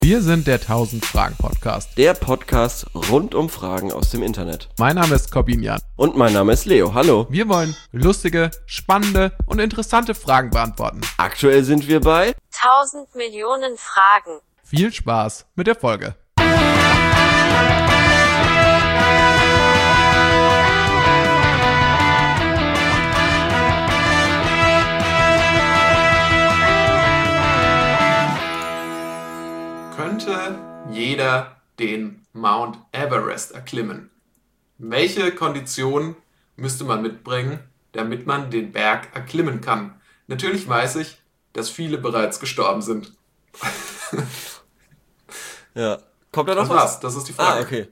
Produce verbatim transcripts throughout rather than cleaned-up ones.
Wir sind der tausend-Fragen-Podcast. Der Podcast rund um Fragen aus dem Internet. Mein Name ist Corbinian. Und mein Name ist Leo. Hallo. Wir wollen lustige, spannende und interessante Fragen beantworten. Aktuell sind wir bei tausend Millionen Fragen. Viel Spaß mit der Folge. Könnte jeder den Mount Everest erklimmen? Welche Konditionen müsste man mitbringen, damit man den Berg erklimmen kann? Natürlich weiß ich, dass viele bereits gestorben sind. Ja. Kommt da noch Das was? war's, das ist die Frage. Ah, okay.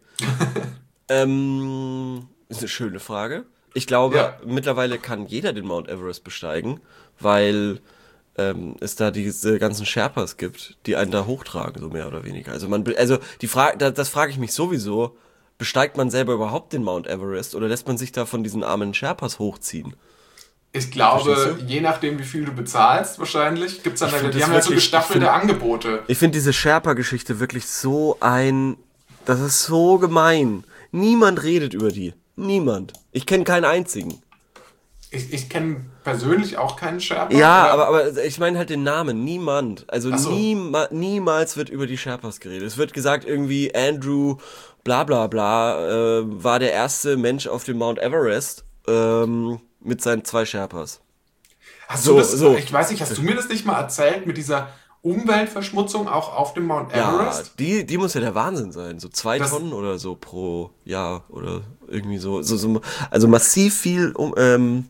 ähm, ist eine schöne Frage. Ich glaube, Ja. mittlerweile kann jeder den Mount Everest besteigen, weil ähm, es da diese ganzen Sherpas gibt, die einen da hochtragen, so mehr oder weniger. Also man, be- also die Frage, das, das frage ich mich sowieso. Besteigt man selber überhaupt den Mount Everest oder lässt man sich da von diesen armen Sherpas hochziehen? Ich glaube, Verstehst du? je nachdem, wie viel du bezahlst, wahrscheinlich, gibt's dann, Ich halt- find die das haben ja so wirklich- gestaffelte ich find- Angebote. Ich finde diese Sherpa-Geschichte wirklich so ein... Das ist so gemein. Niemand redet über die. Niemand. Ich kenne keinen einzigen. Ich, ich kenne persönlich auch keinen Sherpa. Ja, aber, aber ich meine halt den Namen. Niemand. Also Ach so. niema, niemals wird über die Sherpas geredet. Es wird gesagt irgendwie Andrew bla bla bla äh, war der erste Mensch auf dem Mount Everest ähm, mit seinen zwei Sherpas. Hast so, du das, so. ich weiß nicht, hast du mir das nicht mal erzählt mit dieser Umweltverschmutzung auch auf dem Mount Ja, Everest? die, die muss ja der Wahnsinn sein. So zwei Das- Tonnen oder so pro Jahr oder irgendwie so. so, so also massiv viel um, ähm,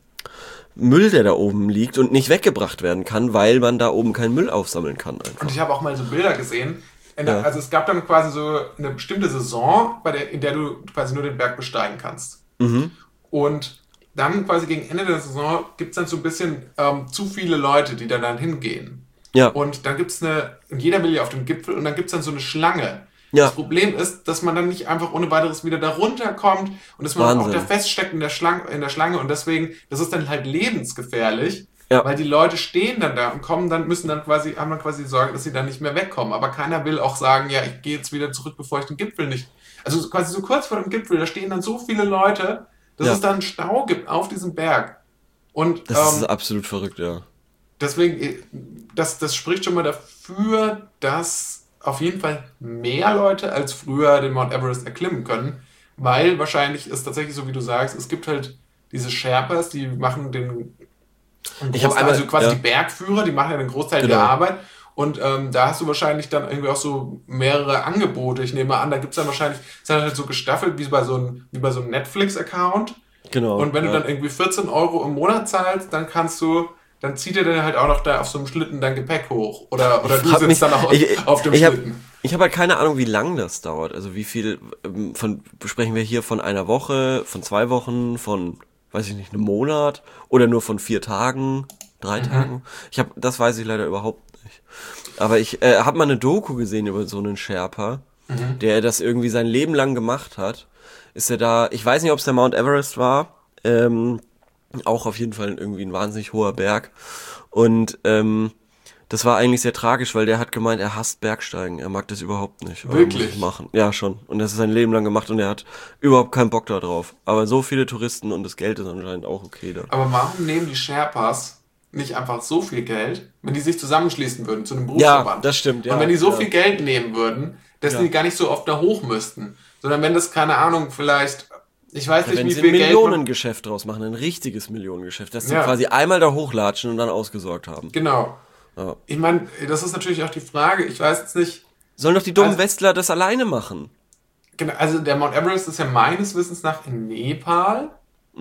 Müll, der da oben liegt und nicht weggebracht werden kann, weil man da oben keinen Müll aufsammeln kann. Einfach. Und ich habe auch mal so Bilder gesehen. In der, Ja. Also es gab dann quasi so eine bestimmte Saison, bei der, in der du quasi nur den Berg besteigen kannst. Mhm. Und dann quasi gegen Ende der Saison gibt es dann so ein bisschen ähm, zu viele Leute, die da dann hingehen. Ja. Und dann gibt es eine, und jeder will ja auf dem Gipfel und dann gibt es dann so eine Schlange. Ja. Das Problem ist, dass man dann nicht einfach ohne weiteres wieder da runterkommt und dass man auch Wahnsinn. da feststeckt in der Schlange, in der Schlange und deswegen, das ist dann halt lebensgefährlich, Ja. weil die Leute stehen dann da und kommen dann, müssen dann quasi, haben dann quasi Sorge, dass sie dann nicht mehr wegkommen. Aber keiner will auch sagen, ja, ich gehe jetzt wieder zurück, bevor ich den Gipfel nicht, also quasi so kurz vor dem Gipfel, da stehen dann so viele Leute, dass Ja. es dann einen Stau gibt auf diesem Berg. Und Das ähm, ist absolut verrückt, ja. deswegen, das, das spricht schon mal dafür, dass auf jeden Fall mehr Leute als früher den Mount Everest erklimmen können, weil wahrscheinlich ist tatsächlich so, wie du sagst, es gibt halt diese Sherpas, die machen den einen Ich hab Großteil, einmal- also quasi ja. die Bergführer, die machen ja den Großteil Genau. der Arbeit und ähm, da hast du wahrscheinlich dann irgendwie auch so mehrere Angebote. Ich nehme an, da gibt es dann wahrscheinlich, ist dann halt so gestaffelt wie bei so einem, wie bei so einem Netflix-Account. Genau. Und wenn ja. du dann irgendwie vierzehn Euro im Monat zahlst, dann kannst du, dann zieht er dann halt auch noch da auf so einem Schlitten dein Gepäck hoch. Oder, oder du frag sitzt mich- dann auch ich- auf dem ich hab- Schlitten. Ich habe halt keine Ahnung, wie lang das dauert. Also wie viel ähm, von sprechen wir hier von einer Woche, von zwei Wochen, von weiß ich nicht, einem Monat oder nur von vier Tagen, drei Tagen? Ich habe das weiß ich leider überhaupt nicht. Aber ich äh, habe mal eine Doku gesehen über so einen Sherpa, der das irgendwie sein Leben lang gemacht hat. Ist er da, ich weiß nicht, ob es der Mount Everest war, ähm, auch auf jeden Fall irgendwie ein wahnsinnig hoher Berg. Und ähm, das war eigentlich sehr tragisch, weil der hat gemeint, er hasst Bergsteigen. Er mag das überhaupt nicht. Aber er muss Wirklich? es machen. Ja, schon. Und das ist sein Leben lang gemacht und er hat überhaupt keinen Bock da drauf. Aber so viele Touristen und das Geld ist anscheinend auch okay da. Aber warum nehmen die Sherpas nicht einfach so viel Geld, wenn die sich zusammenschließen würden zu einem Ja, Berufsverband? das stimmt, ja. Und wenn die so ja. viel Geld nehmen würden, dass Ja. die gar nicht so oft da hoch müssten. Sondern wenn das, keine Ahnung, vielleicht, ich weiß Ja, nicht, wenn wie sie viel ein Geld man, Millionengeschäft draus machen, ein richtiges Millionengeschäft, dass sie Ja. quasi einmal da hochlatschen und dann ausgesorgt haben. Genau. Ja. Ich meine, das ist natürlich auch die Frage, ich weiß jetzt nicht, Sollen doch die dummen Also- Westler das alleine machen? genau, also der Mount Everest ist ja meines Wissens nach in Nepal.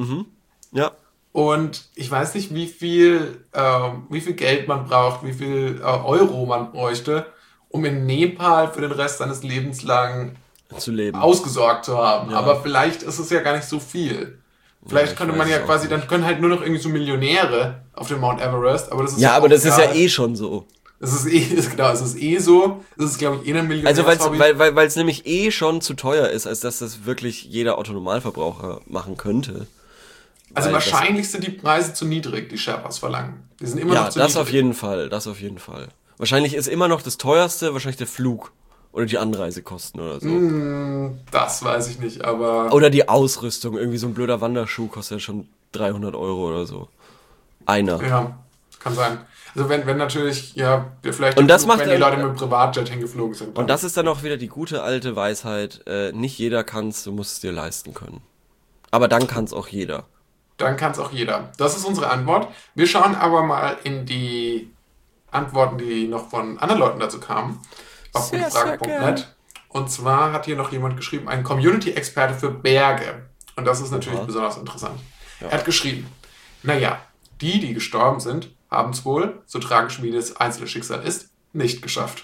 Ja. Und ich weiß nicht, wie viel, ähm, wie viel Geld man braucht, wie viel äh, Euro man bräuchte, um in Nepal für den Rest seines Lebens lang Zu leben. ausgesorgt zu haben. Ja. Aber vielleicht ist es ja gar nicht so viel. Vielleicht Ja, ich könnte weiß man ja es auch quasi, nicht. dann können halt nur noch irgendwie so Millionäre auf dem Mount Everest, aber das ist Ja, auch aber das ist ja egal. eh schon so. Es ist eh, ist, genau, es ist eh so. Es ist, glaube ich, eh ein Also weil's, Millionärshobby. weil weil weil es nämlich eh schon zu teuer ist, als dass das wirklich jeder Otto-Normalverbraucher machen könnte. Also weil wahrscheinlich sind die Preise zu niedrig, die Sherpas verlangen. Die sind immer Ja, noch zu das niedrig. auf jeden Fall, das auf jeden Fall. Wahrscheinlich ist immer noch das teuerste, wahrscheinlich der Flug Oder die Anreisekosten oder so. Hm, das weiß ich nicht, aber... Oder die Ausrüstung. Irgendwie so ein blöder Wanderschuh kostet ja schon dreihundert Euro oder so. Einer. Ja, kann sein. Also wenn, wenn natürlich, ja, vielleicht Und das Flug, macht wenn die dann- Leute mit dem Privatjet hingeflogen sind. dann. Und das ist dann auch wieder die gute alte Weisheit, äh, nicht jeder kann's, du musst es dir leisten können. Aber dann kann's auch jeder. Dann kann es auch jeder. Das ist unsere Antwort. Wir schauen aber mal in die Antworten, die noch von anderen Leuten dazu kamen. Auf Sehr, gutefrage punkt net. Und zwar hat hier noch jemand geschrieben, ein Community-Experte für Berge. Und das ist natürlich Aha. besonders interessant. Er hat geschrieben, naja, die, die gestorben sind, haben es wohl, so tragisch wie das einzelne Schicksal ist, nicht geschafft.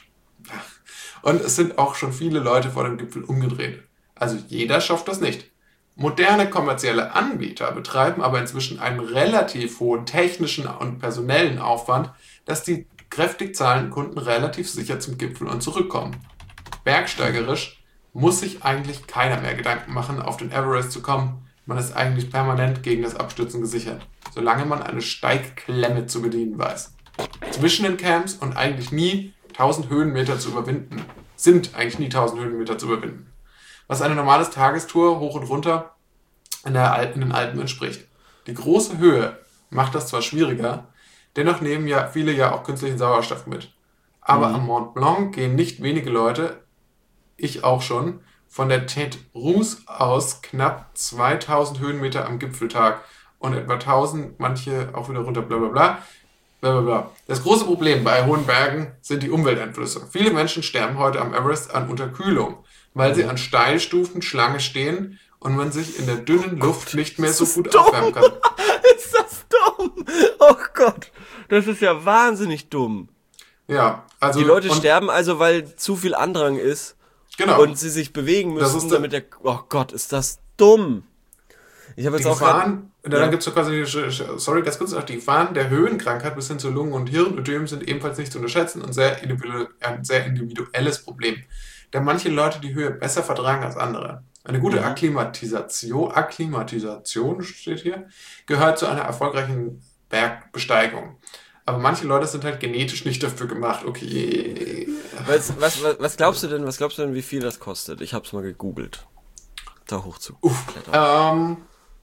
Und es sind auch schon viele Leute vor dem Gipfel umgedreht. Also jeder schafft das nicht. Moderne kommerzielle Anbieter betreiben aber inzwischen einen relativ hohen technischen und personellen Aufwand, dass die kräftig zahlenden Kunden relativ sicher zum Gipfel und zurückkommen. Bergsteigerisch muss sich eigentlich keiner mehr Gedanken machen, auf den Everest zu kommen. Man ist eigentlich permanent gegen das Abstürzen gesichert, solange man eine Steigklemme zu bedienen weiß. Zwischen den Camps und eigentlich nie tausend Höhenmeter zu überwinden, sind eigentlich nie tausend Höhenmeter zu überwinden. Was eine normale Tagestour hoch und runter in, der Alpen, in den Alpen entspricht. Die große Höhe macht das zwar schwieriger, dennoch nehmen ja viele ja auch künstlichen Sauerstoff mit. Aber am Mont Blanc gehen nicht wenige Leute, ich auch schon, von der Tête Rousse aus knapp zweitausend Höhenmeter am Gipfeltag und etwa tausend, manche auch wieder runter, bla bla bla. Blablabla. Das große Problem bei hohen Bergen sind die Umwelteinflüsse. Viele Menschen sterben heute am Everest an Unterkühlung, weil sie an Steilstufen Schlange stehen und man sich in der dünnen Luft nicht mehr so gut aufwärmen kann. Ist das dumm? Oh Gott, das ist ja wahnsinnig dumm. Ja, also Die Leute und, sterben also, weil zu viel Andrang ist genau. und sie sich bewegen Das müssen, ist der- damit der... Oh Gott, ist das dumm. Ich habe Die jetzt auch grad- Gefahren, dann Ja. gibt es so quasi, sorry, ganz kurz noch, die Gefahren der Höhenkrankheit bis hin zu Lungen- und Hirnödem sind ebenfalls nicht zu unterschätzen und sehr individu- ein sehr individuelles Problem, da manche Leute die Höhe besser vertragen als andere. Eine gute Mhm. Akklimatisation, Akklimatisation steht hier, gehört zu einer erfolgreichen Bergbesteigung. Aber manche Leute sind halt genetisch nicht dafür gemacht. Okay. Was, was, was, was glaubst du denn, was glaubst du denn, wie viel das kostet? Ich hab's mal gegoogelt. Da hoch zu klettern. Ähm,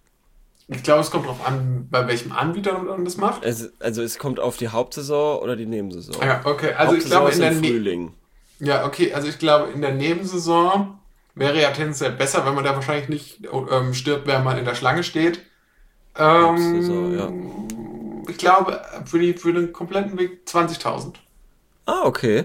ich glaube, es kommt darauf an, bei welchem Anbieter man das macht. Es, also es kommt auf die Hauptsaison oder die Nebensaison. Ja, okay. Also ich Hauptsaison glaube ist in der im Ne- Frühling. Ja, okay, also ich glaube, in der Nebensaison wäre ja tendenziell besser, wenn man da wahrscheinlich nicht ähm, stirbt, während man in der Schlange steht. Hauptsaison, Ähm, ja. Ich glaube, für, die, für den kompletten Weg zwanzigtausend. Ah, okay.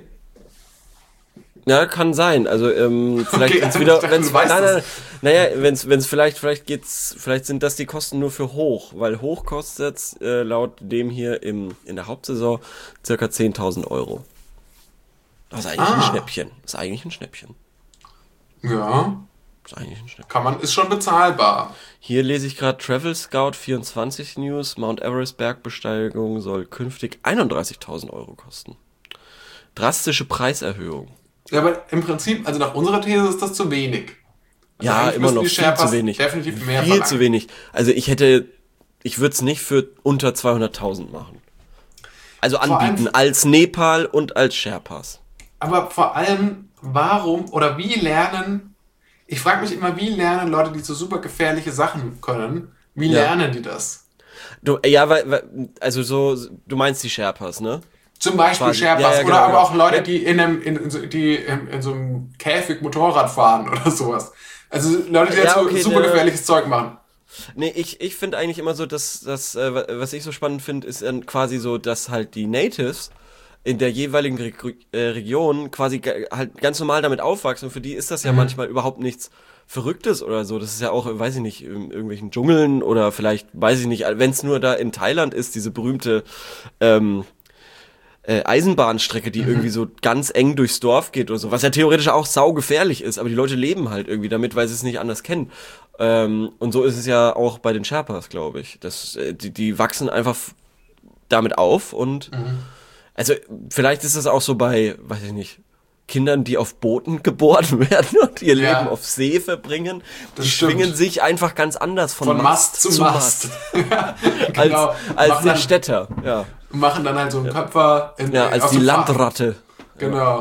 Ja, kann sein. Also ähm, vielleicht Okay, wenn's ich wieder, dachte, wenn's, du weißt nein, das. nein, naja, wenn's, wenn's vielleicht, vielleicht geht's, vielleicht sind das die Kosten nur für hoch, weil hoch kostet's äh, laut dem hier im in der Hauptsaison circa zehntausend Euro. Das ist eigentlich ein Ah. Schnäppchen. Das ist eigentlich ein Schnäppchen. Ja, Das ist eigentlich ein Schnäppchen. kann man, ist schon bezahlbar. Hier lese ich gerade Travel Scout vierundzwanzig News. Mount Everest Bergbesteigung soll künftig einunddreißigtausend Euro kosten. Drastische Preiserhöhung. Ja, aber im Prinzip, also nach unserer These ist das zu wenig. Also Ja, eigentlich immer müssen noch die viel Sherpas zu wenig. definitiv mehr Viel verlangen. zu wenig. Also ich hätte, ich würde es nicht für unter zweihunderttausend machen. Also Vor allem- anbieten als Nepal und als Sherpas. Aber vor allem, warum oder wie lernen, ich frage mich immer, wie lernen Leute, die so super gefährliche Sachen können, wie Ja. lernen die das? Du, ja, weil, weil, also so, du meinst die Sherpas, ne? Zum Beispiel Quasi. Sherpas Ja, ja, genau, oder aber genau. auch Leute, Ja. die in, einem, in, in, so, die in, in so einem Käfig Motorrad fahren oder sowas. Also Leute, die Ja, jetzt so okay, super ne- gefährliches Zeug machen. Nee, ich, ich finde eigentlich immer so, dass, dass äh, was ich so spannend finde, ist dann quasi so, dass halt die Natives in der jeweiligen Re äh, Region quasi ge- halt ganz normal damit aufwachsen. Und für die ist das ja Mhm. manchmal überhaupt nichts Verrücktes oder so. Das ist ja auch, weiß ich nicht, in irgendwelchen Dschungeln oder vielleicht, weiß ich nicht, wenn es nur da in Thailand ist, diese berühmte ähm, äh, Eisenbahnstrecke, die irgendwie so ganz eng durchs Dorf geht oder so, was ja theoretisch auch saugefährlich ist, aber die Leute leben halt irgendwie damit, weil sie es nicht anders kennen. Ähm, und so ist es ja auch bei den Sherpas, glaube ich. Das, äh, die, die wachsen einfach f- damit auf und also vielleicht ist das auch so bei, weiß ich nicht, Kindern, die auf Booten geboren werden und ihr Ja. Leben auf See verbringen, Das die stimmt. schwingen sich einfach ganz anders von, Von Mast zu Mast. als, Genau. als Machen der dann- Städter, ja. Machen dann halt so einen Köpfer in, Ja, als auf die so Fahr- Landratte. Genau. Machen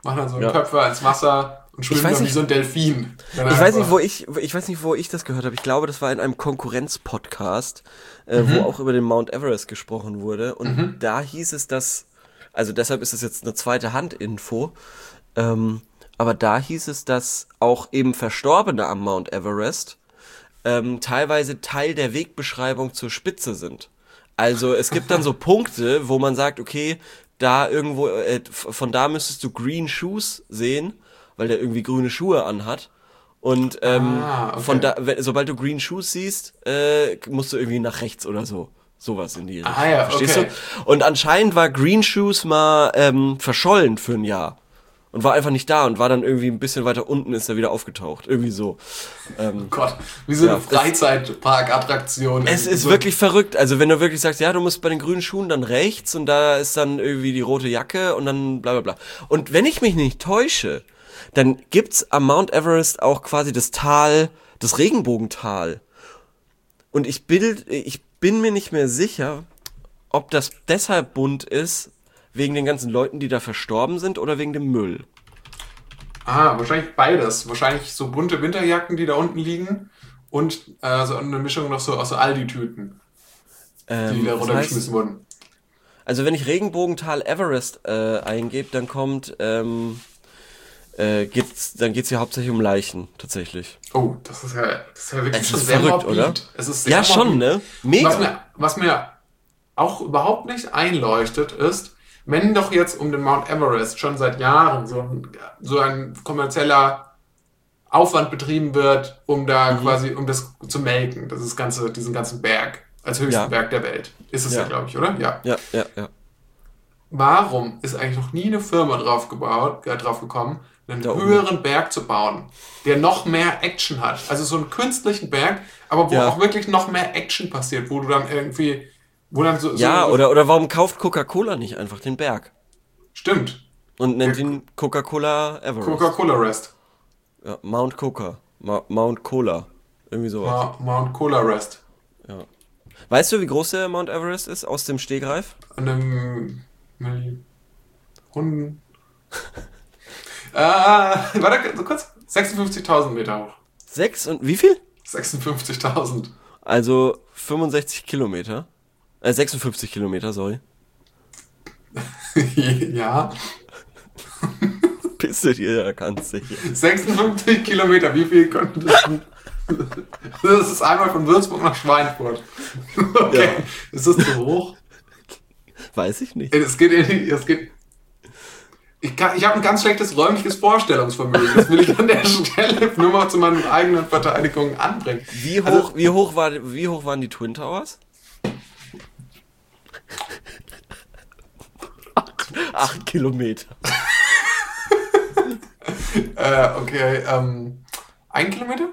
machen dann so Ja. Köpfe ins Wasser und schwimmen weiß dann wie nicht- so ein Delfin. Dann Ich weiß nicht, einfach- wo ich, ich weiß nicht, wo ich das gehört habe. Ich glaube, das war in einem Konkurrenz-Podcast, äh, wo auch über den Mount Everest gesprochen wurde. Und da hieß es, dass, also deshalb ist es jetzt eine zweite Hand-Info, ähm, aber da hieß es, dass auch eben Verstorbene am Mount Everest ähm, teilweise Teil der Wegbeschreibung zur Spitze sind. Also es gibt dann so Punkte, wo man sagt, okay, da irgendwo, äh, von da müsstest du Green Shoes sehen, weil der irgendwie grüne Schuhe anhat. Und ähm, Ah, okay. von da, wenn, sobald du Green Shoes siehst, äh, musst du irgendwie nach rechts oder so. Sowas in die Richtung. Ah ja, Verstehst okay. du? Und anscheinend war Green Shoes mal ähm, verschollen für ein Jahr. Und war einfach nicht da und war dann irgendwie ein bisschen weiter unten, ist er wieder aufgetaucht. Irgendwie so. Ähm, Oh Gott, wie so Ja, eine es- Freizeitparkattraktion. es ist so, wirklich verrückt. Also wenn du wirklich sagst, ja, du musst bei den grünen Schuhen dann rechts und da ist dann irgendwie die rote Jacke und dann bla bla bla. Und wenn ich mich nicht täusche, dann gibt's am Mount Everest auch quasi das Tal, das Regenbogental. Und ich bild, ich bin mir nicht mehr sicher, ob das deshalb bunt ist, wegen den ganzen Leuten, die da verstorben sind, oder wegen dem Müll. Ah, wahrscheinlich beides. Wahrscheinlich so bunte Winterjacken, die da unten liegen und äh, so eine Mischung noch so aus so Aldi-Tüten, die Ähm, da das runtergeschmissen heißt, wurden. also wenn ich Regenbogental Everest äh, eingebe, dann kommt, ähm, äh, geht's, dann geht's hier hauptsächlich um Leichen, tatsächlich. Oh, das ist ja, das ist ja wirklich Es schon ist sehr verrückt, morbid. oder? Es ist sehr Ja, schon, morbid. ne? Mega. Was mir, was mir auch überhaupt nicht einleuchtet, ist, wenn doch jetzt um den Mount Everest schon seit Jahren so ein, so ein kommerzieller Aufwand betrieben wird, um da Mhm. quasi, um das zu melken, das ist ganze, diesen ganzen Berg, als höchsten Ja. Berg der Welt. Ist es ja, Ja. glaube ich, oder? Ja. Ja, ja, ja. Warum ist eigentlich noch nie eine Firma drauf, gebaut, äh, drauf gekommen, einen Da oben. höheren Berg zu bauen, der noch mehr Action hat? Also so einen künstlichen Berg, aber wo Ja. auch wirklich noch mehr Action passiert, wo du dann irgendwie, wo dann so, Ja, so oder, oder warum kauft Coca-Cola nicht einfach den Berg? stimmt, Und nennt Ja, ihn Coca-Cola Everest. Coca-Cola Rest, Ja, Mount Coca. Ma Mount Cola. Irgendwie sowas. Ma- Mount Cola Rest, Ja. Weißt du, wie groß der Mount Everest ist aus dem Stegreif? an einem Milli- Runden, äh, warte, so kurz, sechsundfünfzigtausend Meter hoch, Sechs und wie viel? sechsundfünfzigtausend. Also fünfundsechzig Kilometer. Äh, sechsundfünfzig Kilometer, sorry. Ja, Bist du dir da ganz sicher? sechsundfünfzig Kilometer, wie viel könnte das denn? Das ist einmal von Würzburg nach Schweinfurt. Okay, Ja. ist das zu hoch? Weiß ich nicht. Es geht, in die- es geht. Ich, kann- ich habe ein ganz schlechtes räumliches Vorstellungsvermögen. Das will ich an der Stelle nur mal zu meinen eigenen Verteidigungen anbringen. Wie hoch, Also- wie hoch war, wie hoch waren die Twin Towers? Acht, acht Kilometer. Äh, okay, ähm, ein Kilometer?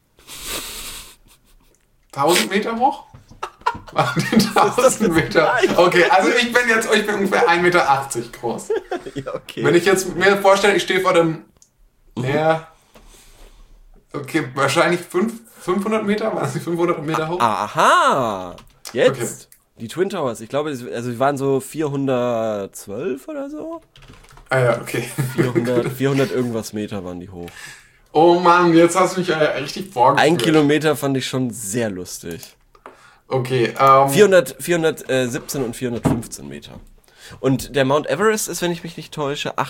Tausend Meter hoch? Tausend Meter. Okay, also ich bin jetzt, ich bin ungefähr ein Meter achtzig groß. Ja, okay. Wenn ich jetzt mir vorstelle, ich stehe vor dem Meer. Okay, wahrscheinlich fünf, fünfhundert Meter? Waren sie fünfhundert Meter hoch? Aha! Jetzt! Okay. Die Twin Towers, ich glaube, das- also die waren so vierhundertzwölf oder so. Ah ja, okay. vierhundert, vierhundert irgendwas Meter waren die hoch. Oh Mann, jetzt hast du mich äh, richtig vorgeführt. Ein Kilometer fand ich schon sehr lustig. Okay, ähm, vierhundert, vierhundertsiebzehn und vierhundertfünfzehn Meter. Und der Mount Everest ist, wenn ich mich nicht täusche,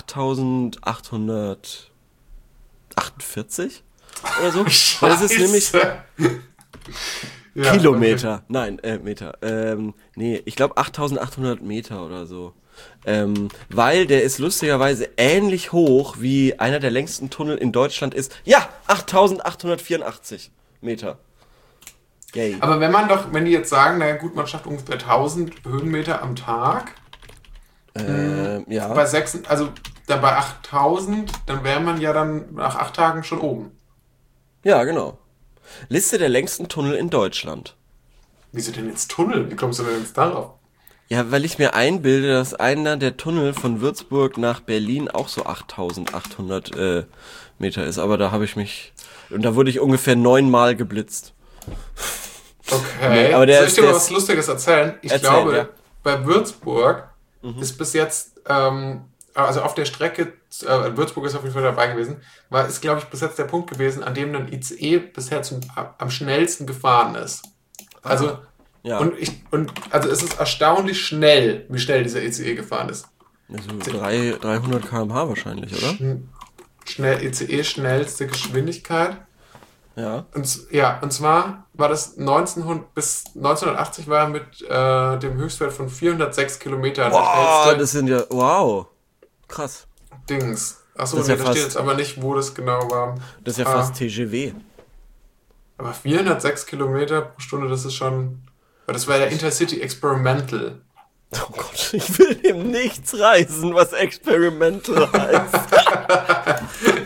achttausendachthundertachtundvierzig oder so. Weil das ist nämlich Scheiße. Ja, Kilometer. Nein, äh, Meter. Ähm, nee, ich glaube achttausendachthundert Meter oder so. Ähm, weil der ist lustigerweise ähnlich hoch wie einer der längsten Tunnel in Deutschland ist. Ja, achttausendachthundertvierundachtzig Meter. Yay. Okay. Aber wenn man doch, wenn die jetzt sagen, naja gut, man schafft ungefähr tausend Höhenmeter am Tag, Ähm, ja. bei sechs, also da bei achttausend, dann wäre man ja dann nach acht Tagen schon oben. Ja, genau. Liste der längsten Tunnel in Deutschland. Wieso denn jetzt Tunnel? Wie kommst du denn jetzt darauf? Ja, weil ich mir einbilde, dass einer der Tunnel von Würzburg nach Berlin auch so achttausendachthundert äh, Meter ist. Aber da habe ich mich... Und da wurde ich ungefähr neunmal geblitzt. Okay, Nee, aber der soll ich ist- dir der mal was ist- Lustiges erzählen? Ich Erzähl, glaube, ja. bei Würzburg ist bis jetzt, ähm, also auf der Strecke, äh, Würzburg ist auf jeden Fall dabei gewesen, war, ist, glaube ich, bis jetzt der Punkt gewesen, an dem ein I C E bisher zum, am schnellsten gefahren ist. Also, Ja. und ich, und, also es ist erstaunlich schnell, wie schnell dieser I C E gefahren ist. Also drei, dreihundert Kilometer pro Stunde wahrscheinlich, oder? Schnell, I C E schnellste Geschwindigkeit. Ja. Und, ja, und zwar war das neunzehnhundert, bis neunzehnhundertachtzig war er mit äh, dem Höchstwert von vierhundertsechs Kilometern der Wow, schnellste das sind ja, wow, krass. Dings. Achso, Das ist nee, ja da fast- steht jetzt aber nicht, wo das genau war. Das ist ja Ah. fast T G W. Aber vierhundertsechs Kilometer pro Stunde, das ist schon... Das war der Intercity Experimental. Oh Gott, ich will ihm nichts reißen, was Experimental heißt.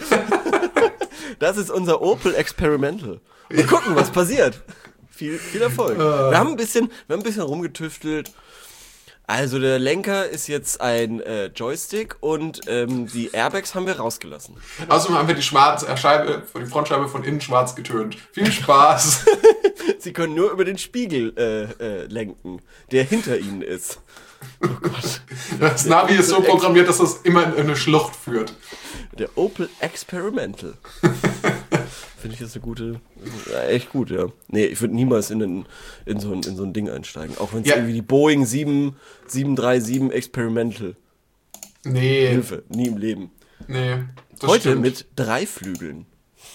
Das ist unser Opel Experimental. Mal gucken, was passiert. Viel, viel Erfolg. Wir haben ein bisschen, wir haben ein bisschen rumgetüftelt. Also der Lenker ist jetzt ein äh, Joystick und ähm, die Airbags haben wir rausgelassen. Außerdem haben wir die, Schwarz, äh, Scheibe, die Frontscheibe von innen schwarz getönt. Viel Spaß. Sie können nur über den Spiegel äh, äh, lenken, der hinter ihnen ist. Oh Gott. Das Navi ist so programmiert, dass das immer in eine Schlucht führt. Der Opel Experimental. Finde ich das eine gute, ja, echt gut, ja. Nee, ich würde niemals in, einen, in, so ein, in so ein Ding einsteigen. Auch wenn es Ja. irgendwie die Boeing sieben drei sieben Experimental. Nee, Hilfe, nie im Leben. nee. Das Heute stimmt. mit drei Flügeln.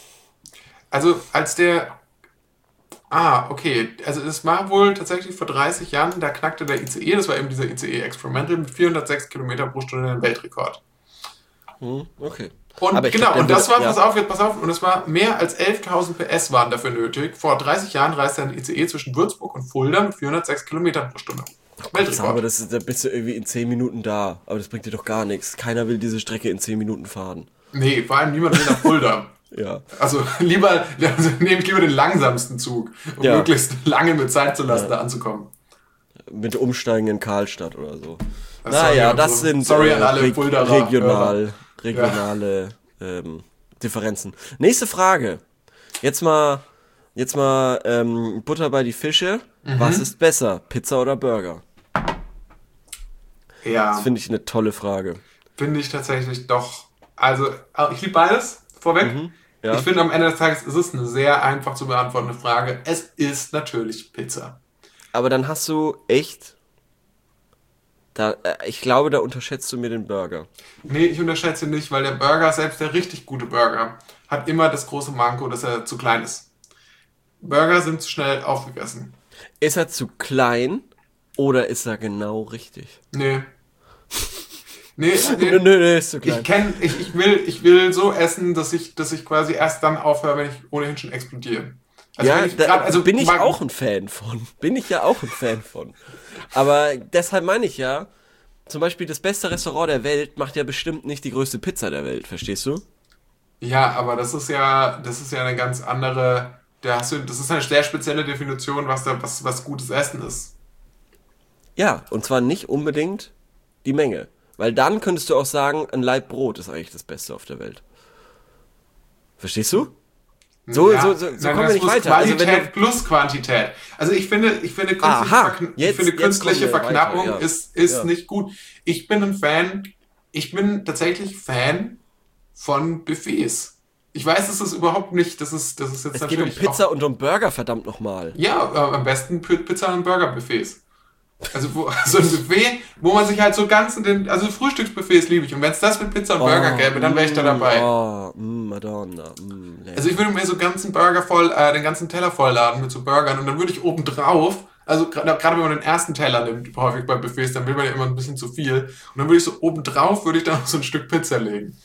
Also als der... Ah, okay. Also es war wohl tatsächlich vor dreißig Jahren, da knackte der I C E, das war eben dieser I C E Experimental, mit vierhundertsechs Kilometer pro Stunde den Weltrekord. Hm, okay. Und Aber ich genau, glaub, der und das würde- war, ja. pass auf, jetzt pass auf, und es war mehr als elftausend P S waren dafür nötig. Vor dreißig Jahren reiste ein I C E zwischen Würzburg und Fulda mit vierhundertsechs Kilometer pro Stunde. Aber Weltrekord. das ist, da bist du irgendwie in zehn Minuten da. Aber das bringt dir doch gar nichts. Keiner will diese Strecke in zehn Minuten fahren. Nee, vor allem niemand will nach Fulda. Ja. Also lieber, also nehme ich lieber den langsamsten Zug, um Ja. möglichst lange mit Zeit zu lassen, da anzukommen. Mit Umsteigen in Karlstadt oder so. Ah, Naja, sorry, das also, sind sorry äh, an alle reg- Fuldaer regional, regionale ähm, Differenzen. Nächste Frage. Jetzt mal, jetzt mal ähm, Butter bei die Fische. Mhm. Was ist besser, Pizza oder Burger? Ja, Das finde ich eine tolle Frage. finde ich tatsächlich doch. Also, äh, ich liebe beides, vorweg. Mhm, ja. Ich finde, am Ende des Tages ist es eine sehr einfach zu beantwortende Frage. Es ist natürlich Pizza. Aber dann hast du echt, da, äh, ich glaube, da unterschätzt du mir den Burger. Nee, ich unterschätze ihn nicht, weil der Burger, selbst der richtig gute Burger, hat immer das große Manko, dass er zu klein ist. Burger sind zu schnell aufgegessen. Ist er zu klein oder ist er genau richtig? Nee. Nee, nee. Nö, nö, nö, ist zu klein. Ich kenn, ich, ich will, ich will so essen, dass ich, dass ich quasi erst dann aufhöre, wenn ich ohnehin schon explodiere. Also Ja, wenn ich da grad- also bin ich mag- auch ein Fan von. Bin ich ja auch ein Fan von. Aber deshalb meine ich ja, zum Beispiel das beste Restaurant der Welt macht ja bestimmt nicht die größte Pizza der Welt, verstehst du? Ja, aber das ist ja, das ist ja eine ganz andere, da hast du, das ist eine sehr spezielle Definition, was da, was, was gutes Essen ist. Ja, und zwar nicht unbedingt die Menge. Weil dann könntest du auch sagen, ein Laib Brot ist eigentlich das Beste auf der Welt. Verstehst du? So, Ja, so, so, so nein, kommen wir das nicht muss weiter. Also wenn Qualität du, plus Quantität. Also ich finde, ich finde künstliche, Aha, Verkn jetzt- ich finde jetzt künstliche kommen wir Verknappung weiter, ja. ist, ist Ja. nicht gut. Ich bin ein Fan, ich bin tatsächlich Fan von Buffets. Ich weiß, das ist überhaupt nicht, das ist, das ist jetzt es geht um natürlich Pizza auch, und um Burger, verdammt nochmal. ja, äh, am besten P- Pizza- und Burger-Buffets. Also wo, so ein Buffet, wo man sich halt so ganz in den, also Frühstücksbuffets liebe ich. Und wenn es das mit Pizza und Burger gäbe, dann wäre ich da dabei. Oh, mm, Madonna. Mm, lecker. Also ich würde mir so ganzen Burger voll, äh, den ganzen Teller vollladen mit so Burgern und dann würde ich oben drauf, also gerade gerade wenn man den ersten Teller nimmt, häufig bei Buffets, dann will man ja immer ein bisschen zu viel. Und dann würde ich so oben drauf, würde ich da noch so ein Stück Pizza legen.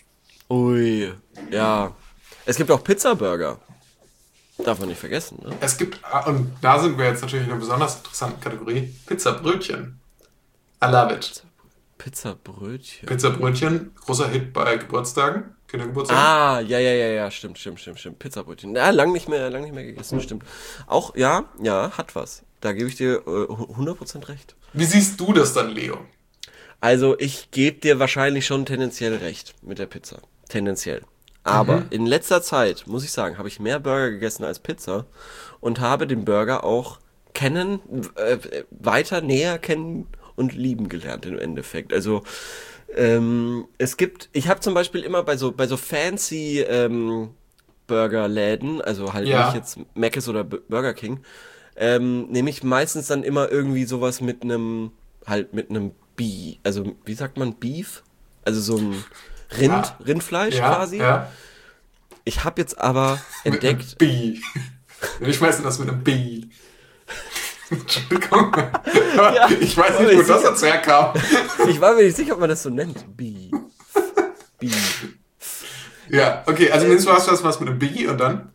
Ui, ja. Es gibt auch Pizza-Burger. Darf man nicht vergessen, ne? Es gibt, ah, und da sind wir jetzt natürlich in einer besonders interessanten Kategorie, Pizzabrötchen. I love it. Pizza-Brötchen. Pizzabrötchen, großer Hit bei Geburtstagen, Kindergeburtstagen. Ah, ja, ja, ja, ja, stimmt, stimmt, stimmt, stimmt. Pizzabrötchen. Ja, lang nicht mehr, lang nicht mehr gegessen, stimmt. Auch, ja, ja, hat was. Da gebe ich dir äh, hundert Prozent recht. Wie siehst du das dann, Leo? Also, ich gebe dir wahrscheinlich schon tendenziell recht mit der Pizza. Tendenziell. Aber in letzter Zeit, muss ich sagen, habe ich mehr Burger gegessen als Pizza und habe den Burger auch kennen, äh, weiter näher kennen und lieben gelernt im Endeffekt. Also, Ähm, es gibt, ich habe zum Beispiel immer bei so bei so fancy ähm, Burgerläden, also halt Ja. nicht jetzt Mc's oder B- Burger King, ähm, nehme ich meistens dann immer irgendwie sowas mit einem, halt mit einem Beef, also wie sagt man Beef? Also so ein Rind, Ja. Rindfleisch Ja, quasi. ja. Ich habe jetzt aber Mit einem entdeckt, B. Ich schmeiße das mit einem B. Entschuldigung. Ja, Ich weiß aber nicht, wo ich das sicher- jetzt herkam. ich war mir nicht sicher, ob man das so nennt. Beef. Beef. Ja, okay, also nimmst du hast du das was mit einem B und dann?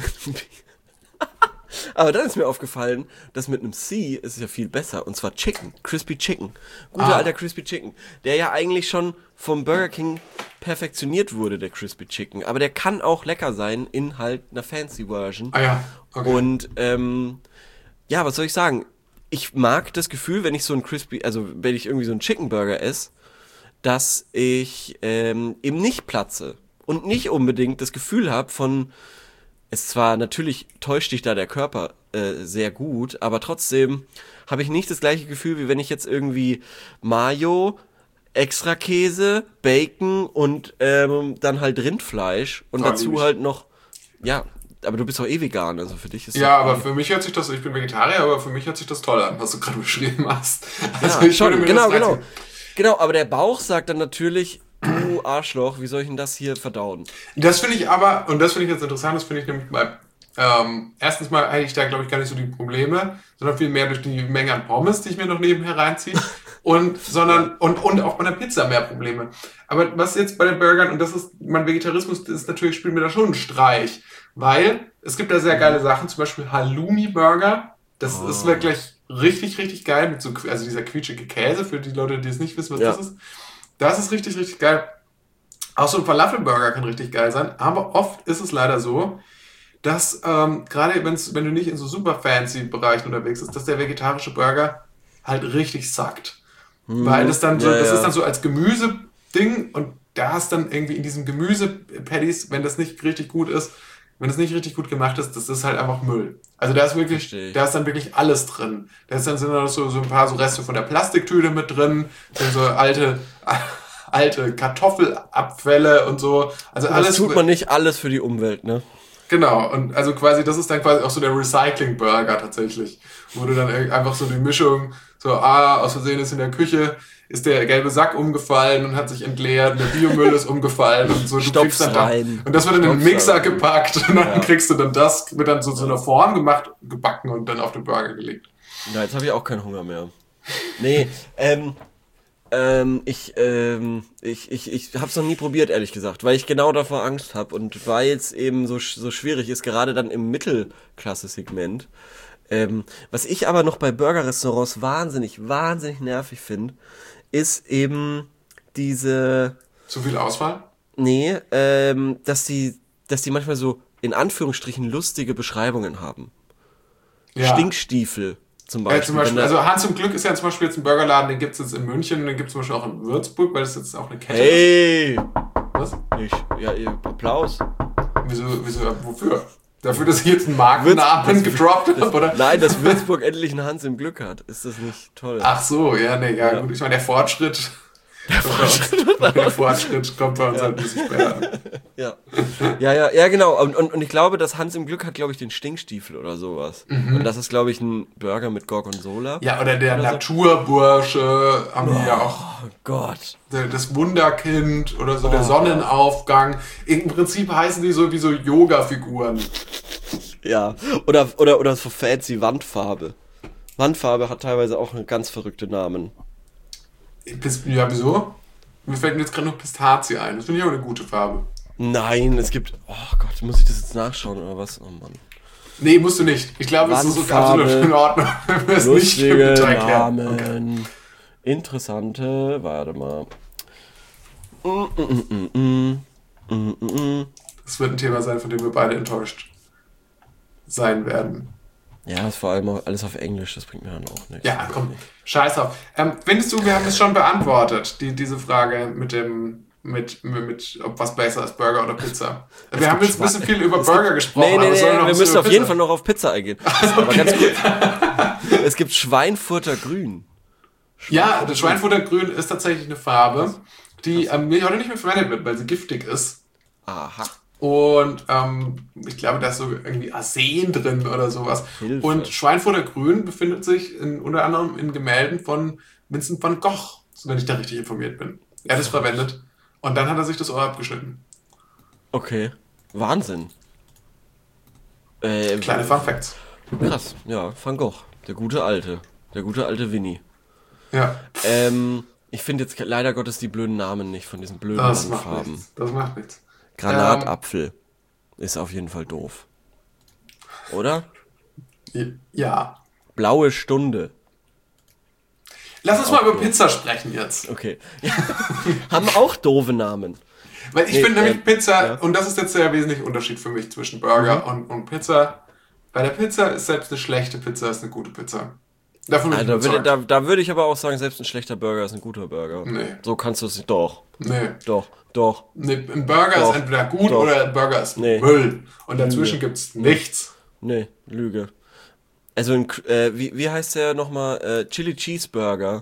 Aber dann ist mir aufgefallen, dass mit einem C ist es ja viel besser. Und zwar Chicken. Crispy Chicken. Guter Ah. alter Crispy Chicken. Der ja eigentlich schon vom Burger King perfektioniert wurde, der Crispy Chicken. Aber der kann auch lecker sein in halt einer Fancy Version. Ah ja, okay. Und ähm, ja, was soll ich sagen? Ich mag das Gefühl, wenn ich so ein Crispy, also wenn ich irgendwie so einen Chicken Burger esse, dass ich ähm, eben nicht platze. Und nicht unbedingt das Gefühl habe von, es zwar natürlich täuscht dich da der Körper äh, sehr gut, aber trotzdem habe ich nicht das gleiche Gefühl, wie wenn ich jetzt irgendwie Mayo, extra Käse, Bacon und ähm, dann halt Rindfleisch und Oh, lieb dazu ich. halt noch, ja, aber du bist doch eh vegan, also für dich ist Ja, doch aber eh- für mich hört sich das, ich bin Vegetarier, aber für mich hört sich das toll an, was du gerade beschrieben hast. ja, ich schon, würde mir genau, das genau. reinziehen. Genau, aber der Bauch sagt dann natürlich, du Arschloch, wie soll ich denn das hier verdauen? Das finde ich aber, und das finde ich jetzt interessant, das finde ich nämlich bei, ähm, erstens mal eigentlich da, glaube ich, gar nicht so die Probleme, sondern viel mehr durch die Menge an Pommes, die ich mir noch nebenher reinziehe. Und, sondern, und, und auch bei der Pizza mehr Probleme. Aber was jetzt bei den Burgern, und das ist, mein Vegetarismus ist natürlich, spielt mir da schon einen Streich. Weil, es gibt da sehr geile Sachen, zum Beispiel Halloumi-Burger. Das Oh. ist wirklich richtig, richtig geil, mit so, also dieser quietschige Käse, für die Leute, die es nicht wissen, was Ja. das ist. Das ist richtig, richtig geil. Auch so ein Falafelburger kann richtig geil sein, aber oft ist es leider so, dass ähm, gerade wenn's, wenn du nicht in so super fancy Bereichen unterwegs bist, dass der vegetarische Burger halt richtig sackt. Weil das dann so, ja, das ja. ist dann so als Gemüseding und da ist dann irgendwie in diesem Gemüse-Patties, wenn das nicht richtig gut ist, wenn das nicht richtig gut gemacht ist, das ist halt einfach Müll. Also da ist wirklich, Versteh ich. da ist dann wirklich alles drin. Da ist dann sind dann so, so ein paar so Reste von der Plastiktüte mit drin, sind so alte, alte Kartoffelabfälle und so. Also Das alles tut man nicht alles für die Umwelt, ne? Genau, und also quasi, das ist dann quasi auch so der Recycling-Burger tatsächlich. Wo du dann irg- einfach so die Mischung, so, ah, aus Versehen ist in der Küche, ist der gelbe Sack umgefallen und hat sich entleert, und der Biomüll ist umgefallen und so. Du Stopf's kriegst dann da, rein. und das wird in den Stopf's Mixer rein. gepackt und dann Ja. kriegst du dann das, wird dann so zu einer Form gemacht, gebacken und dann auf den Burger gelegt. Ja, jetzt habe ich auch keinen Hunger mehr. Nee, ähm, ähm, ich, ähm, ich, ich, ich hab's noch nie probiert, ehrlich gesagt, weil ich genau davor Angst habe und weil es eben so, sch- so schwierig ist, gerade dann im Mittelklasse-Segment. Ähm, was ich aber noch bei Burger-Restaurants wahnsinnig, wahnsinnig nervig finde, ist eben diese, Zu viel Auswahl? nee, ähm, dass die, dass die manchmal so in Anführungsstrichen lustige Beschreibungen haben. Ja. Stinkstiefel zum Beispiel. Ja, zum Beispiel, Wenn da- also Hans zum Glück ist ja zum Beispiel jetzt ein Burgerladen, den gibt es jetzt in München und den gibt es zum Beispiel auch in Würzburg, weil das jetzt auch eine Kette Hey! ist. Was? Ich, ja, ihr- Applaus. Wieso, wieso, wofür? Dafür, dass ich jetzt einen Markennamen Würz- gedroppt habe, oder? Nein, dass Würzburg endlich einen Hans im Glück hat. Ist das nicht toll? Ach so, ja, nee, ja, Ja. gut. Ich meine, der Fortschritt. Der Fortschritt, der Fortschritt kommt bei uns halt ein bisschen später an. Ja. Ja, ja, ja, genau. Und, und, und ich glaube, dass Hans im Glück hat, glaube ich, den Stinkstiefel oder sowas. Und das ist, glaube ich, ein Burger mit Gorgonzola. Ja, oder der Oder so. Naturbursche, haben die ja auch. Oh Gott. Der- Das Wunderkind oder so, der Sonnenaufgang. Im Prinzip heißen die so wie so Yoga-Figuren. Ja. Oder, oder, oder so fancy Wandfarbe. Wandfarbe hat teilweise auch einen ganz verrückten Namen. Pis- Ja, wieso? Mir fällt mir jetzt gerade nur Pistazie ein. Das finde ich auch eine gute Farbe. Nein, es gibt. Oh Gott, muss ich das jetzt nachschauen oder was? Oh Mann. Nee, musst du nicht. Ich glaube, es ist Wandfarbe, absolut in Ordnung. wenn wir es nicht im Lustige Detail klären. Namen. Interessante. Warte mal. Mm, mm, mm, mm, mm, mm, mm. Das wird ein Thema sein, von dem wir beide enttäuscht sein werden. Ja, ist vor allem auch alles auf Englisch, das bringt mir dann auch nichts. Ja, komm, scheiß drauf. Ähm, findest du, wir haben es schon beantwortet, die, diese Frage mit dem, mit, mit, mit, ob was besser ist, Burger oder Pizza? Wir haben jetzt ein bisschen viel über Burger gesprochen, Nee, nee, aber es soll nee, noch ein wir bisschen müssen über auf jeden Pizza. Fall noch auf Pizza eingehen. Aber ganz kurz. Es gibt Schweinfurter Grün. Ja, das Schweinfuttergrün ist tatsächlich eine Farbe. die ähm, heute nicht mehr verwendet wird, weil sie giftig ist. Aha. Und ähm, ich glaube, da ist so irgendwie Arsen drin oder sowas. Hilfe. Und Schweinfurter Grün befindet sich in, unter anderem in Gemälden von Vincent van Gogh, wenn ich da richtig informiert bin. Er hat es verwendet und dann hat er sich das Ohr abgeschnitten. Okay. Wahnsinn. Äh, Kleine Fun Facts. Krass. Ja, Van Gogh. Der gute Alte. Der gute alte Winnie. Ja. Ähm, ich finde jetzt leider Gottes die blöden Namen nicht von diesen blöden Das macht Landfarben. nichts. Das macht nichts. Granatapfel ist auf jeden Fall doof. Oder? Ja. Blaue Stunde. Lass uns mal über Pizza sprechen jetzt. Okay. Haben auch doofe Namen. Weil ich Nee, finde nämlich äh, Pizza, ja. und das ist jetzt der wesentliche Unterschied für mich zwischen Burger Mhm. und, und Pizza. Bei der Pizza ist selbst eine schlechte Pizza ist eine gute Pizza. Davon bin ich Also, da, würde, überzeugt. da, da würde ich aber auch sagen, selbst ein schlechter Burger ist ein guter Burger. Nee. So kannst du es nicht. Doch. Nee. Doch. Doch. Nee, ein Burger Doch. ist entweder gut Doch. oder ein Burger ist Nee. Müll. Und dazwischen Nee. gibt's nichts. Nee, Lüge. Also, ein, äh, wie, wie heißt der nochmal? Äh, Chili Cheeseburger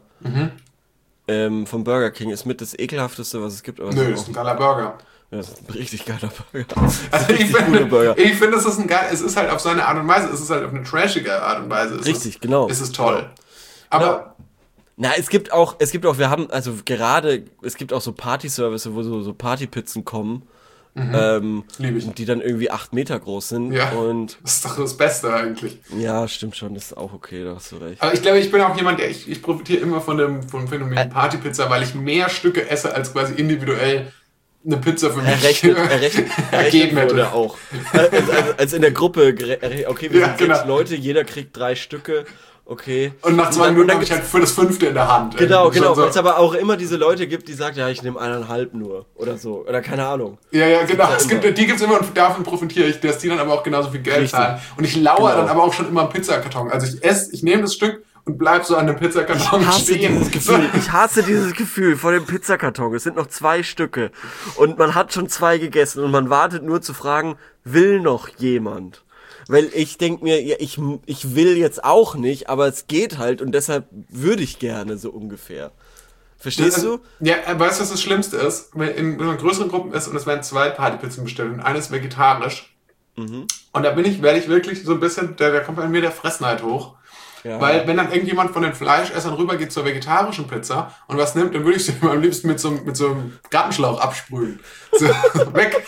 ähm, vom Burger King ist mit das ekelhafteste, was es gibt. Aber es Nö, ist das ist auch, ein geiler Burger. ja, das ist ein richtig geiler Burger. Also ich Richtig guter finde, Burger. ich finde, es ist ein geil, es ist halt auf seine Art und Weise, es ist halt auf eine trashige Art und Weise. Es Richtig, ist, genau. Es ist toll. Aber Na, es gibt auch, es gibt auch, wir haben, also gerade, es gibt auch so Party-Service, wo so, so Partypizzen kommen, ähm, Lieb ich. die dann irgendwie acht Meter groß sind. ja, Und das ist doch das Beste eigentlich. ja, stimmt schon, das ist auch okay, da hast du recht. Aber ich glaube, ich bin auch jemand, der ich, ich profitiere immer von dem vom Phänomen Partypizza, weil ich mehr Stücke esse, als quasi individuell eine Pizza für mich Errechnet, errechnet, ergeben errechnet wurde hätte. auch. Als, als, als in der Gruppe, gere- erre- okay, wir Ja, sind sechs genau. Leute, jeder kriegt drei Stücke, okay. Und nach zwei dann- Minuten dann habe ich gibt's- halt für das fünfte in der Hand. Genau, Irgendwie genau, schon weil es so. aber auch immer diese Leute gibt, die sagen, ja, ich nehme eineinhalb nur oder so, oder keine Ahnung. Ja, ja, genau. ja Es gibt, immer. die gibt es immer und davon profitiere ich, dass die dann aber auch genauso viel Geld Richtig. zahlen. Und ich lauere Genau. dann aber auch schon immer am Pizzakarton. Also ich esse, ich nehme das Stück und bleib so an dem Pizzakarton Ich hasse stehen. dieses Gefühl. Ich hasse dieses Gefühl vor dem Pizzakarton. Es sind noch zwei Stücke und man hat schon zwei gegessen und man wartet nur zu fragen, will noch jemand? Weil ich denke mir, ja, ich, ich will jetzt auch nicht, aber es geht halt und deshalb würde ich gerne so ungefähr. Verstehst du? Ja, äh, weißt du, was das Schlimmste ist? Wenn in wenn man größeren Gruppen ist und es werden zwei Partypizzen bestellt und eine ist vegetarisch. Mhm. Und da bin ich, werde ich wirklich so ein bisschen, da, da kommt bei mir der Fressneid hoch. Ja. Weil wenn dann irgendjemand von den Fleischessern rübergeht zur vegetarischen Pizza und was nimmt, dann würde ich sie am liebsten mit so, mit so einem Gartenschlauch absprühen. So, weg.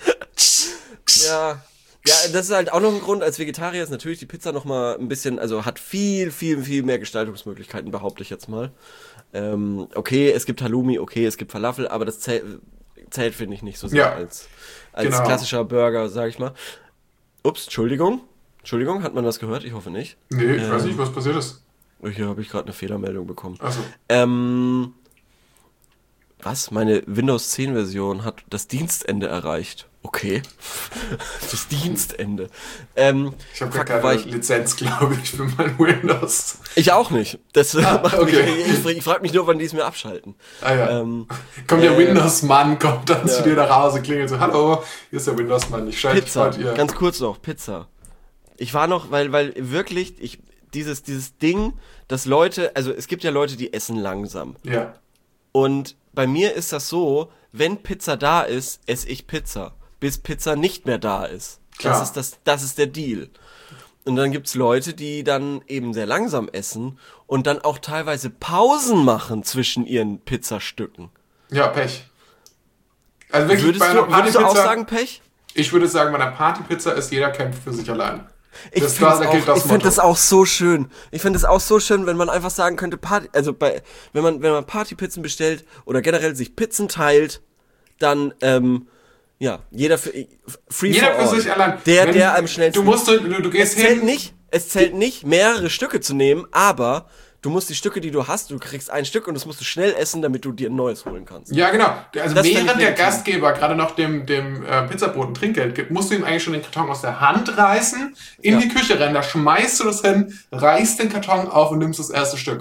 Ja. Ja, das ist halt auch noch ein Grund. Als Vegetarier ist natürlich die Pizza noch mal ein bisschen, also hat viel, viel, viel mehr Gestaltungsmöglichkeiten, behaupte ich jetzt mal. Ähm, okay, es gibt Halloumi, okay, es gibt Falafel, aber das zählt, zählt finde ich, nicht so sehr Ja, als, als genau. klassischer Burger, sag ich mal. Ups, Entschuldigung. Entschuldigung, hat man das gehört? Ich hoffe nicht. Nee, ich weiß nicht, was passiert ist. Hier habe ich gerade eine Fehlermeldung bekommen. Achso. Ähm, was? Meine Windows zehn Version hat das Dienstende erreicht. Okay. Das Dienstende. Ähm, Ich habe gar fuck, war keine ich, Lizenz, glaube ich, für mein Windows. ich auch nicht. Das Ah, macht okay. mich, ich ich frage mich nur, wann die es mir abschalten. Ah ja. Ähm, kommt der äh, Windows-Mann, kommt dann ja. zu dir nach Hause, klingelt so, hallo, hier ist der Windows-Mann, ich schalte dich Pizza, bei dir. ganz kurz noch, Pizza. Ich war noch, weil, weil wirklich, ich, dieses, dieses Ding, dass Leute, also es gibt ja Leute, die essen langsam. Ja. Und bei mir ist das so, wenn Pizza da ist, esse ich Pizza, bis Pizza nicht mehr da ist. Klar. Das ist das, das ist der Deal. Und dann gibt's Leute, die dann eben sehr langsam essen und dann auch teilweise Pausen machen zwischen ihren Pizzastücken. Ja, Pech. Also wirklich Würdest bei du, einer würdest du auch Partypizza, sagen Pech? ich würde sagen, bei einer Partypizza ist jeder kämpft für sich allein. Ich Das- finde da das, gilt auch- das ich find Motto. das auch so schön. Ich finde es auch so schön, wenn man einfach sagen könnte, Party, also bei, wenn man, wenn man Partypizzen bestellt oder generell sich Pizzen teilt, dann, ähm, ja, jeder für, free Jeder for für all. sich allein. Der, Wenn- der am schnellsten. Du musst, du, du es gehst zählt hin. nicht, es zählt nicht, mehrere Stücke zu nehmen, aber du musst die Stücke, die du hast, du kriegst ein Stück und das musst du schnell essen, damit du dir ein neues holen kannst. Ja, genau. Also Das fänd ich während der legitim. Gastgeber gerade noch dem, dem äh, Pizzabrot ein Trinkgeld gibt, musst du ihm eigentlich schon den Karton aus der Hand reißen, in Ja. die Küche rennen, da schmeißt du das hin, reißt den Karton auf und nimmst das erste Stück.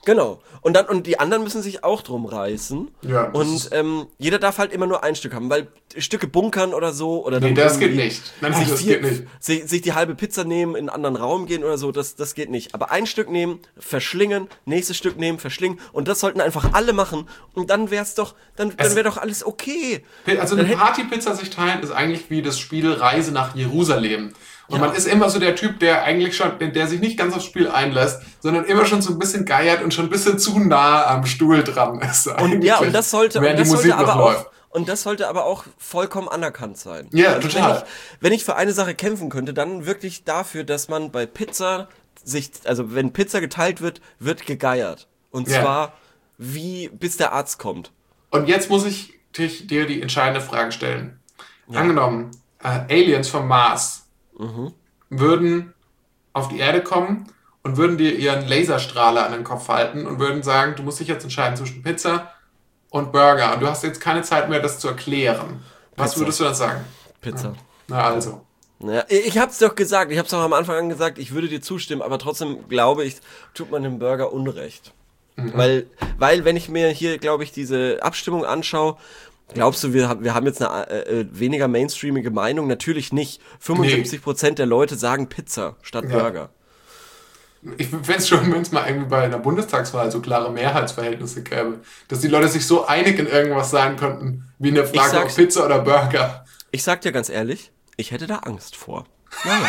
Genau. Und dann, und die anderen müssen sich auch drum reißen. Ja, das Und ist- ähm, jeder darf halt immer nur ein Stück haben, weil Stücke bunkern oder so, oder dann Nee, das geht irgendwie nicht. Nein, sich, das vier, geht nicht. Sich, sich die halbe Pizza nehmen, in einen anderen Raum gehen oder so, das, das geht nicht. Aber ein Stück nehmen, verschlingen, nächstes Stück nehmen, verschlingen, und das sollten einfach alle machen. Und dann wär's doch, dann, dann Es- wäre doch alles okay. Also Dann eine hätte- Partypizza sich teilen ist eigentlich wie das Spiel Reise nach Jerusalem. Und Ja. man ist immer so der Typ, der eigentlich schon, der sich nicht ganz aufs Spiel einlässt, sondern immer schon so ein bisschen geiert und schon ein bisschen zu nah am Stuhl dran ist. Und ja, und das sollte, und während das die Musik sollte aber noch auch, läuft. und das sollte aber auch vollkommen anerkannt sein. Ja, also total. Wenn ich, wenn ich für eine Sache kämpfen könnte, dann wirklich dafür, dass man bei Pizza sich, also wenn Pizza geteilt wird, wird gegeiert. Und Ja. zwar wie, bis der Arzt kommt. Und jetzt muss ich dich, dir die entscheidende Frage stellen. Angenommen, äh, Aliens vom Mars würden auf die Erde kommen und würden dir ihren Laserstrahler an den Kopf halten und würden sagen, du musst dich jetzt entscheiden zwischen Pizza und Burger. Und du hast jetzt keine Zeit mehr, das zu erklären. Was Pizza. würdest du dann sagen? Pizza. Na also. Ja, ich hab's doch gesagt, ich hab's doch am Anfang an gesagt, ich würde dir zustimmen, aber trotzdem glaube ich, tut man dem Burger Unrecht. Weil, weil, wenn ich mir hier, glaube ich, diese Abstimmung anschaue, glaubst du, wir, haben- wir haben jetzt eine äh, äh, weniger mainstreamige Meinung? Natürlich nicht. fünfundsiebzig Prozent der Leute sagen Pizza statt Ja. Burger. Ich fände es schon, wenn es mal irgendwie bei einer Bundestagswahl so klare Mehrheitsverhältnisse gäbe, dass die Leute sich so einig in irgendwas sein könnten, wie in der Frage, ob sag's- Pizza oder Burger. Ich sag dir ganz ehrlich, ich hätte da Angst vor. Naja.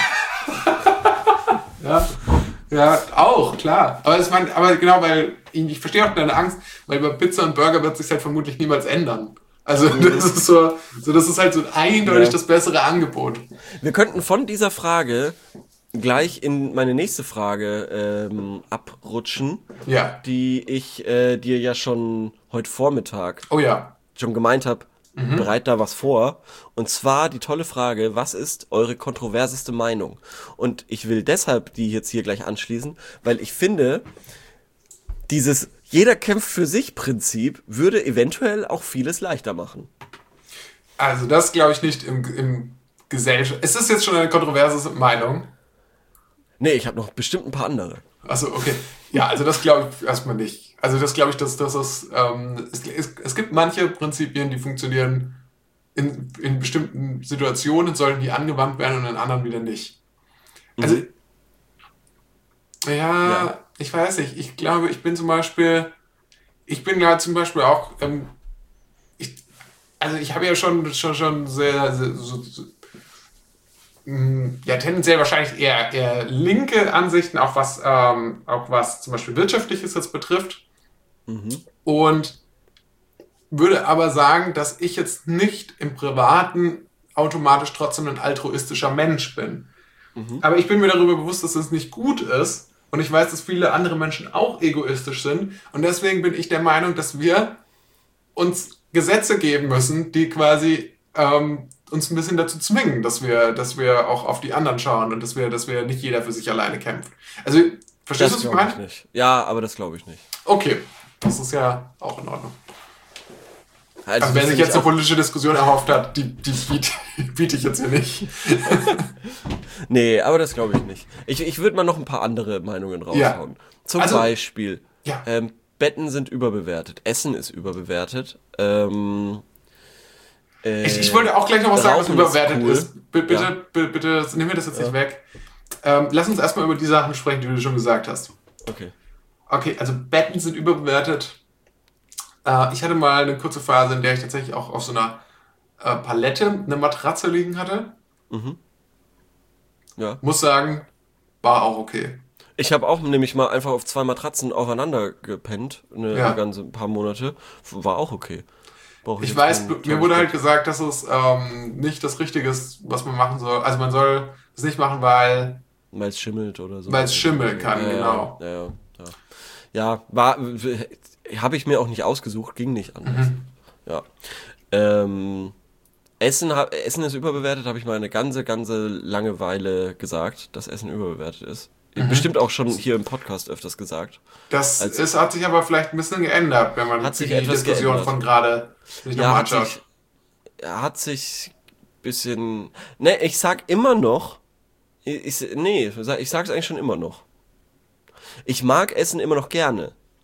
Ja, ja, auch, klar. Aber, es man, aber genau, weil ich, ich verstehe auch deine Angst, weil bei Pizza und Burger wird sich halt vermutlich niemals ändern. Also das ist so, so das ist halt so eindeutig Ja. das bessere Angebot. Wir könnten von dieser Frage gleich in meine nächste Frage ähm, abrutschen, Ja. die ich äh, dir ja schon heute Vormittag Oh ja. schon gemeint habe, bereit da was vor. Und zwar die tolle Frage, was ist eure kontroverseste Meinung? Und ich will deshalb die jetzt hier gleich anschließen, weil ich finde, dieses jeder kämpft für sich Prinzip würde eventuell auch vieles leichter machen. Also das glaube ich nicht im, im Gesellschaft. Ist das jetzt schon eine kontroverse Meinung? Nee, ich habe noch bestimmt ein paar andere. Also okay. Ja, also das glaube ich erstmal nicht. Also das glaube ich, dass das ist, ähm, es, es, es gibt manche Prinzipien, die funktionieren in, in bestimmten Situationen, sollen die angewandt werden und in anderen wieder nicht. Also ja, Ja. ich weiß nicht. Ich glaube, ich bin zum Beispiel, ich bin ja zum Beispiel auch, ähm, ich, also ich habe ja schon, schon, schon sehr, sehr so, so, mh, ja, tendenziell wahrscheinlich eher, eher linke Ansichten, auch was, ähm, auch was zum Beispiel Wirtschaftliches jetzt betrifft. Und würde aber sagen, dass ich jetzt nicht im Privaten automatisch trotzdem ein altruistischer Mensch bin. Aber ich bin mir darüber bewusst, dass es nicht gut ist. Und ich weiß, dass viele andere Menschen auch egoistisch sind. Und deswegen bin ich der Meinung, dass wir uns Gesetze geben müssen, die quasi ähm, uns ein bisschen dazu zwingen, dass wir, dass wir auch auf die anderen schauen und dass wir, dass wir nicht jeder für sich alleine kämpft. Also, verstehst du, was ich glaube ich meine? nicht. Ja, aber das glaube ich nicht. Okay, das ist ja auch in Ordnung. Also, Also wer das sich finde jetzt ich eine auch- politische Diskussion erhofft hat, die, die biete, biete ich jetzt hier nicht. Nee, aber das glaube ich nicht. Ich, ich würde mal noch ein paar andere Meinungen raushauen. Zum Also- Beispiel, Ja. ähm, Betten sind überbewertet, Essen ist überbewertet. Ähm, äh, Ich, ich wollte auch gleich noch was sagen, was Rauchen ist überwertet cool. ist. B- Bitte, Ja. bitte, bitte, nimm mir das jetzt nicht weg. Ähm, lass uns erstmal über die Sachen sprechen, die du schon gesagt hast. Okay. Okay, also Betten sind überbewertet. Äh, ich hatte mal eine kurze Phase, in der ich tatsächlich auch auf so einer äh, Palette eine Matratze liegen hatte. Ja. Muss sagen, war auch okay. Ich habe auch nämlich mal einfach auf zwei Matratzen aufeinander gepennt, eine Ja. ganze paar Monate. War auch okay. Brauch Ich jetzt weiß, kein mir tolles wurde halt Bett. gesagt, dass es ähm, nicht das Richtige ist, was man machen soll. Also man soll es nicht machen, weil Weil es schimmelt oder so. Weil es schimmeln kann, ja, genau. Ja, ja, ja. Ja, war, habe ich mir auch nicht ausgesucht, ging nicht anders. Mhm. Ja. Ähm, Essen, ha- Essen ist überbewertet, habe ich mal eine ganze, ganze lange Weile gesagt, dass Essen überbewertet ist. Mhm. Bestimmt auch schon hier im Podcast öfters gesagt. das als- ist, hat sich aber vielleicht ein bisschen geändert, wenn man Hat sich die etwas Diskussion geändert. von gerade sich Ja, nochmal hat anschaut. sich, ja, hat sich bisschen, ne, ich sag immer noch, ich, ich- nee, ich sag's eigentlich schon immer noch. Ich mag Essen immer noch gerne,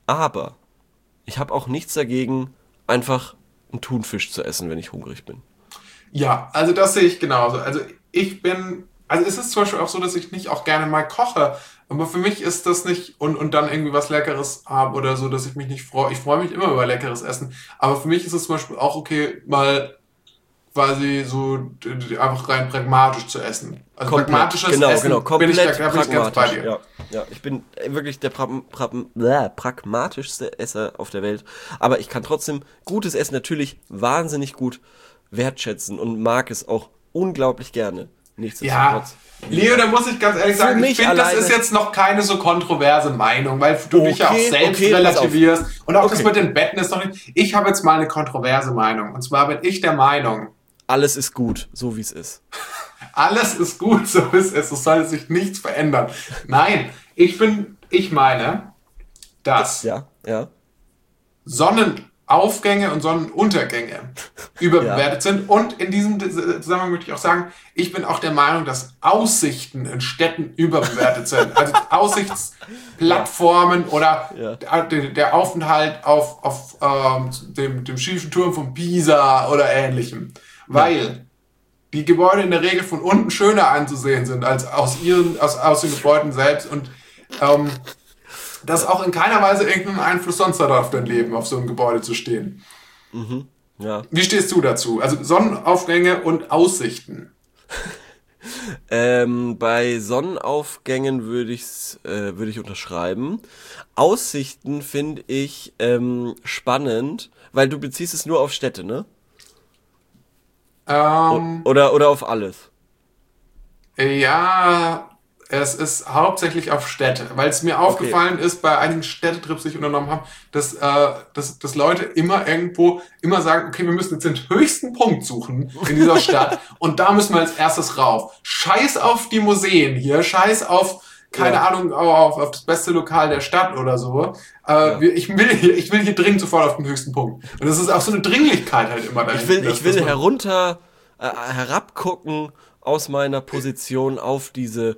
aber ich habe auch nichts dagegen, einfach einen Thunfisch zu essen, wenn ich hungrig bin. Ja, also das sehe ich genauso. Also ich bin, also es ist zum Beispiel auch so, dass ich nicht auch gerne mal koche, aber für mich ist das nicht, und, und dann irgendwie was Leckeres habe oder so, dass ich mich nicht freue. Ich freue mich immer über leckeres Essen, aber für mich ist es zum Beispiel auch okay, mal quasi so d- d- einfach rein pragmatisch zu essen. Also Komplett, pragmatisches genau, Essen genau, bin ich, da, komplett da bin ich ganz bei pragmatisch. dir. Ja, ja, ich bin wirklich der pra pra bläh, pragmatischste Esser auf der Welt. Aber ich kann trotzdem gutes Essen natürlich wahnsinnig gut wertschätzen und mag es auch unglaublich gerne. Ja, Nichtsdestotrotz. Leo, da muss ich ganz ehrlich Für sagen, ich mich finde, das alleine- ist jetzt noch keine so kontroverse Meinung, weil du dich ja auch Okay, selbst okay, pass auf. relativierst. Und auch das Okay. mit den Betten ist noch nicht. Ich habe jetzt mal eine kontroverse Meinung. Und zwar bin ich der Meinung, Alles ist gut, so wie es ist. alles ist gut, so ist es. Es soll sich nichts verändern. Nein, ich bin, ich meine, dass Ja, ja. Sonnenaufgänge und Sonnenuntergänge überbewertet sind. Und in diesem Zusammenhang möchte ich auch sagen, ich bin auch der Meinung, dass Aussichten in Städten überbewertet sind. Also Aussichtsplattformen oder Ja. der, der Aufenthalt auf, auf ähm, dem, dem schiefen Turm von Pisa oder ähnlichem. Weil die Gebäude in der Regel von unten schöner anzusehen sind als aus ihren, aus, aus den Gebäuden selbst und ähm, das auch in keiner Weise irgendeinen Einfluss sonst hat auf dein Leben, auf so einem Gebäude zu stehen. Ja. Wie stehst du dazu? Also Sonnenaufgänge und Aussichten. Ähm, bei Sonnenaufgängen würde ich's, äh, würde ich unterschreiben. Aussichten finde ich ähm, spannend, weil du beziehst es nur auf Städte, ne? Ähm, Oder oder auf alles. ja, es ist hauptsächlich auf Städte, weil es mir aufgefallen ist bei einigen Städtetrips, die ich unternommen habe, dass, äh, dass, dass Leute immer irgendwo immer sagen, okay, wir müssen jetzt den höchsten Punkt suchen in dieser Stadt und da müssen wir als erstes rauf. Scheiß auf die Museen hier, scheiß auf, keine Ja. Ahnung, auf, auf das beste Lokal der Stadt oder so. Äh, wir- ich, will hier, ich will hier dringend sofort auf den höchsten Punkt. Und das ist auch so eine Dringlichkeit halt immer dahinter. Ich will dass- ich will dass man- herunter äh, herabgucken aus meiner Position auf diese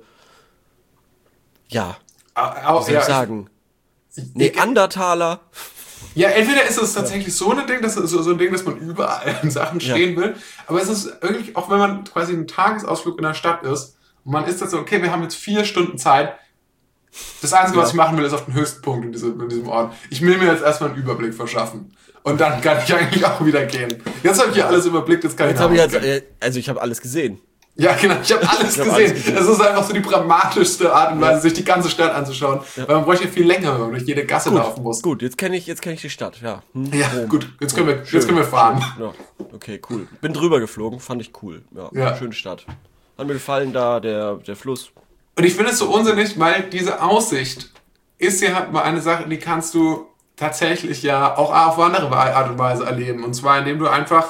ja, Au- au- wie soll ja, ich sagen, Neandertaler. Ja, entweder ist es tatsächlich so ein Ding, das ist so so ein Ding, dass man überall in Sachen Ja. stehen will, aber es ist wirklich, auch wenn man quasi einen Tagesausflug in der Stadt ist und man ist jetzt so, okay, wir haben jetzt vier Stunden Zeit, das Einzige, was Ja. ich machen will, ist auf den höchsten Punkt in diesem, in diesem Ort. Ich will mir jetzt erstmal einen Überblick verschaffen. Und dann kann ich eigentlich auch wieder gehen. Jetzt habe ich hier alles überblickt, jetzt kann Jetzt ich habe ich nach Hause jetzt, gehen. äh, also ich habe alles gesehen. Ja, genau, ich habe alles Ich hab gesehen. alles gesehen. Es ist einfach so die pragmatischste Art und Weise, sich die ganze Stadt anzuschauen. Weil man bräuchte viel länger, wenn man durch jede Gasse laufen muss. Gut, jetzt kenne ich jetzt kenne ich die Stadt, ja. Hm, Ja, Rom. gut, jetzt können wir, Schön, jetzt können wir fahren. schön. Ja, okay, cool. Bin drüber geflogen, fand ich cool. Ja, Ja. schöne Stadt. Hat mir gefallen da der der Fluss. Und ich finde es so unsinnig, weil diese Aussicht ist ja halt mal eine Sache, die kannst du tatsächlich ja auch auf andere Art und Weise erleben. Und zwar, indem du einfach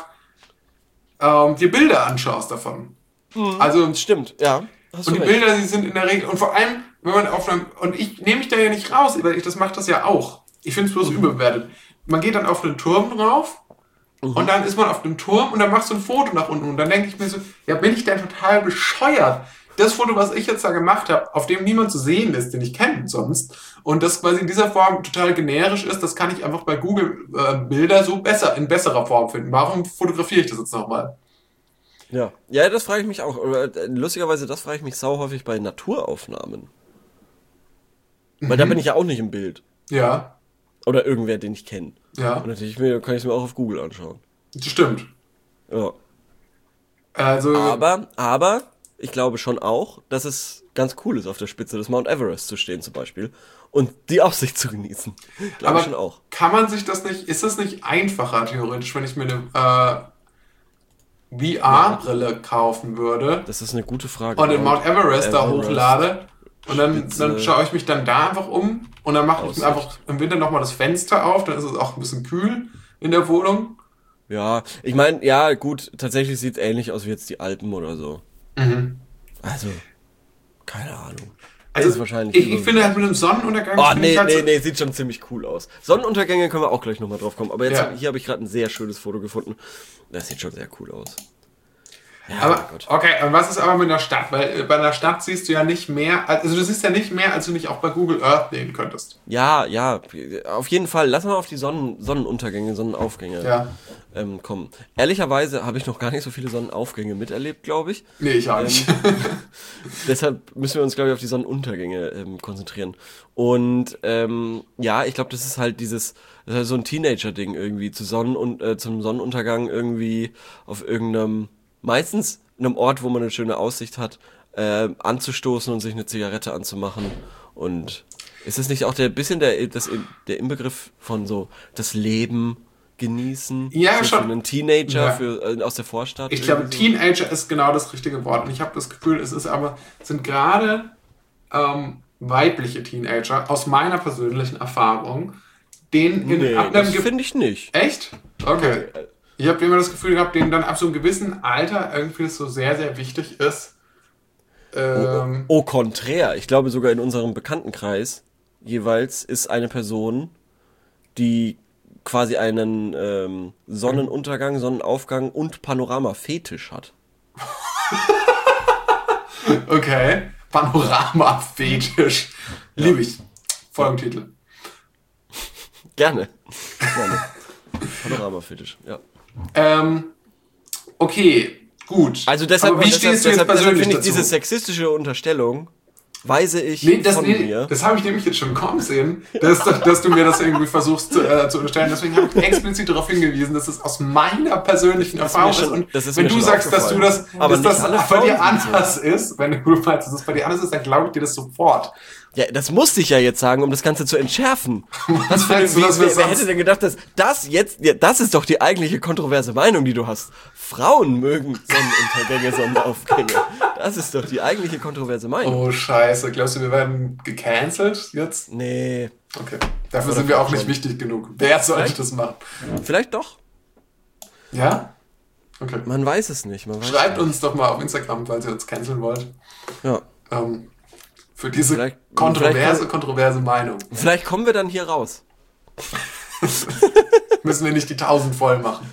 ähm, dir Bilder anschaust davon. Also, Stimmt, ja. Hast und du die recht. Bilder, die sind in der Regel, und vor allem, wenn man auf einem, und ich nehme mich da ja nicht raus, weil ich, das macht das ja auch. Ich finde es bloß Mhm. überbewertet. Man geht dann auf den Turm drauf, Mhm. und dann ist man auf dem Turm und dann machst du ein Foto nach unten und dann denke ich mir so, ja, bin ich denn total bescheuert? Das Foto, was ich jetzt da gemacht habe, auf dem niemand zu sehen ist, den ich kenne sonst, und das quasi in dieser Form total generisch ist, das kann ich einfach bei Google äh, Bilder so besser, in besserer Form finden. Warum fotografiere ich das jetzt nochmal? Ja. Ja, das frage ich mich auch. Oder, äh, lustigerweise, das frage ich mich sau häufig bei Naturaufnahmen. Weil da bin ich ja auch nicht im Bild. Ja, Oder irgendwer, den ich kenne. ja, Und natürlich mir- kann ich es mir auch auf Google anschauen. das stimmt. Ja. Also, Aber, aber, ich glaube schon auch, dass es ganz cool ist, auf der Spitze des Mount Everest zu stehen zum Beispiel. Und die Aussicht zu genießen. Glaube aber ich schon auch. kann man sich das nicht, ist es nicht einfacher theoretisch, wenn ich mir eine äh, V R-Brille kaufen würde Das ist eine gute Frage. und den Mount Everest, da Everest, hochlade und dann, Spitze, dann schaue ich mich dann da einfach um und dann mache ich Aussicht. mir einfach im Winter nochmal das Fenster auf, dann ist es auch ein bisschen kühl in der Wohnung. Ja, ich meine, ja, gut, tatsächlich sieht es ähnlich aus wie jetzt die Alpen oder so. Also, keine Ahnung. Also ist wahrscheinlich ich, ich irgendwie- finde halt mit einem Sonnenuntergang, Oh, finde nee, ich halt nee, so, nee, sieht schon ziemlich cool aus. Sonnenuntergänge können wir auch gleich nochmal drauf kommen. Aber jetzt Ja. hab, hier habe ich gerade ein sehr schönes Foto gefunden. Das sieht schon sehr cool aus. Ja, aber, mein Gott. okay, und was ist aber mit der Stadt? Weil äh, bei der Stadt siehst du ja nicht mehr, also du siehst ja nicht mehr, als du nicht auch bei Google Earth sehen könntest. Ja, ja, auf jeden Fall. Lass mal auf die Sonnen, Sonnenuntergänge, Sonnenaufgänge Ja. ähm, kommen. Ehrlicherweise habe ich noch gar nicht so viele Sonnenaufgänge miterlebt, glaube ich. Nee, ich auch nicht. Deshalb müssen wir uns, glaube ich, auf die Sonnenuntergänge ähm, konzentrieren. Und ähm, ja, ich glaube, das ist halt dieses, das ist halt so ein Teenager-Ding irgendwie, zu Sonnen und äh, zum Sonnenuntergang irgendwie auf irgendeinem, meistens einem Ort, wo man eine schöne Aussicht hat, äh, anzustoßen und sich eine Zigarette anzumachen. Und ist das nicht auch der bisschen der, das, der Inbegriff von so das Leben genießen? Ja, so schon. Für einen Teenager Ja. für, äh, aus der Vorstadt? Ich glaube, irgendwie so? Teenager ist genau das richtige Wort. Und ich habe das Gefühl, es ist aber, es sind gerade ähm, weibliche Teenager, aus meiner persönlichen Erfahrung, denen in Nee, ab das einem Ge- finde ich nicht. Echt? Okay. Ich habe immer das Gefühl gehabt, denen dann ab so einem gewissen Alter irgendwie das so sehr, sehr wichtig ist. Ähm, Au contraire, ich glaube sogar in unserem Bekanntenkreis jeweils ist eine Person, die quasi einen ähm, Sonnenuntergang, Sonnenaufgang und Panorama-Fetisch hat. okay. Panorama-Fetisch. Liebe ich. Folgentitel. Gerne. Gerne. Panorama-Fetisch, ja. Ähm, okay, gut. Also deshalb, Aber wie deshalb, stehst du jetzt deshalb, deshalb persönlich finde ich dazu? diese sexistische Unterstellung, weise ich Nee, das, von nee, mir. das habe ich nämlich jetzt schon kommen sehen, dass, dass du mir das irgendwie versuchst zu, äh, zu unterstellen. Deswegen habe ich explizit darauf hingewiesen, dass es aus meiner persönlichen Das ist Erfahrung mir schon- ist. Und das ist wenn mir du schon sagst, dass du das, Aber dass nicht das alle bei Frauen dir sind so. anders ist, wenn du meinst, dass es bei dir anders ist, dann glaube ich dir das sofort. Ja, das musste ich ja jetzt sagen, um das Ganze zu entschärfen. Was für eine, Meinst du, wie, dass wir wer, wer sonst- hätte denn gedacht, dass das jetzt, ja, das ist doch die eigentliche kontroverse Meinung, die du hast. Frauen mögen Sonnenuntergänge, Sonnenaufgänge. Das ist doch die eigentliche kontroverse Meinung. Oh, scheiße. Glaubst du, wir werden gecancelt jetzt? Nee, Okay. Dafür Oder sind wir auch schon. nicht wichtig genug. Wer sollte Vielleicht. das machen? vielleicht doch. Ja? Okay. Man weiß es nicht. Man weiß Schreibt es nicht. uns doch mal auf Instagram, falls ihr uns canceln wollt. Ja. Ähm, für diese Vielleicht- kontroverse, vielleicht- kontroverse Meinung. Vielleicht kommen wir dann hier raus. Müssen wir nicht die tausend voll machen.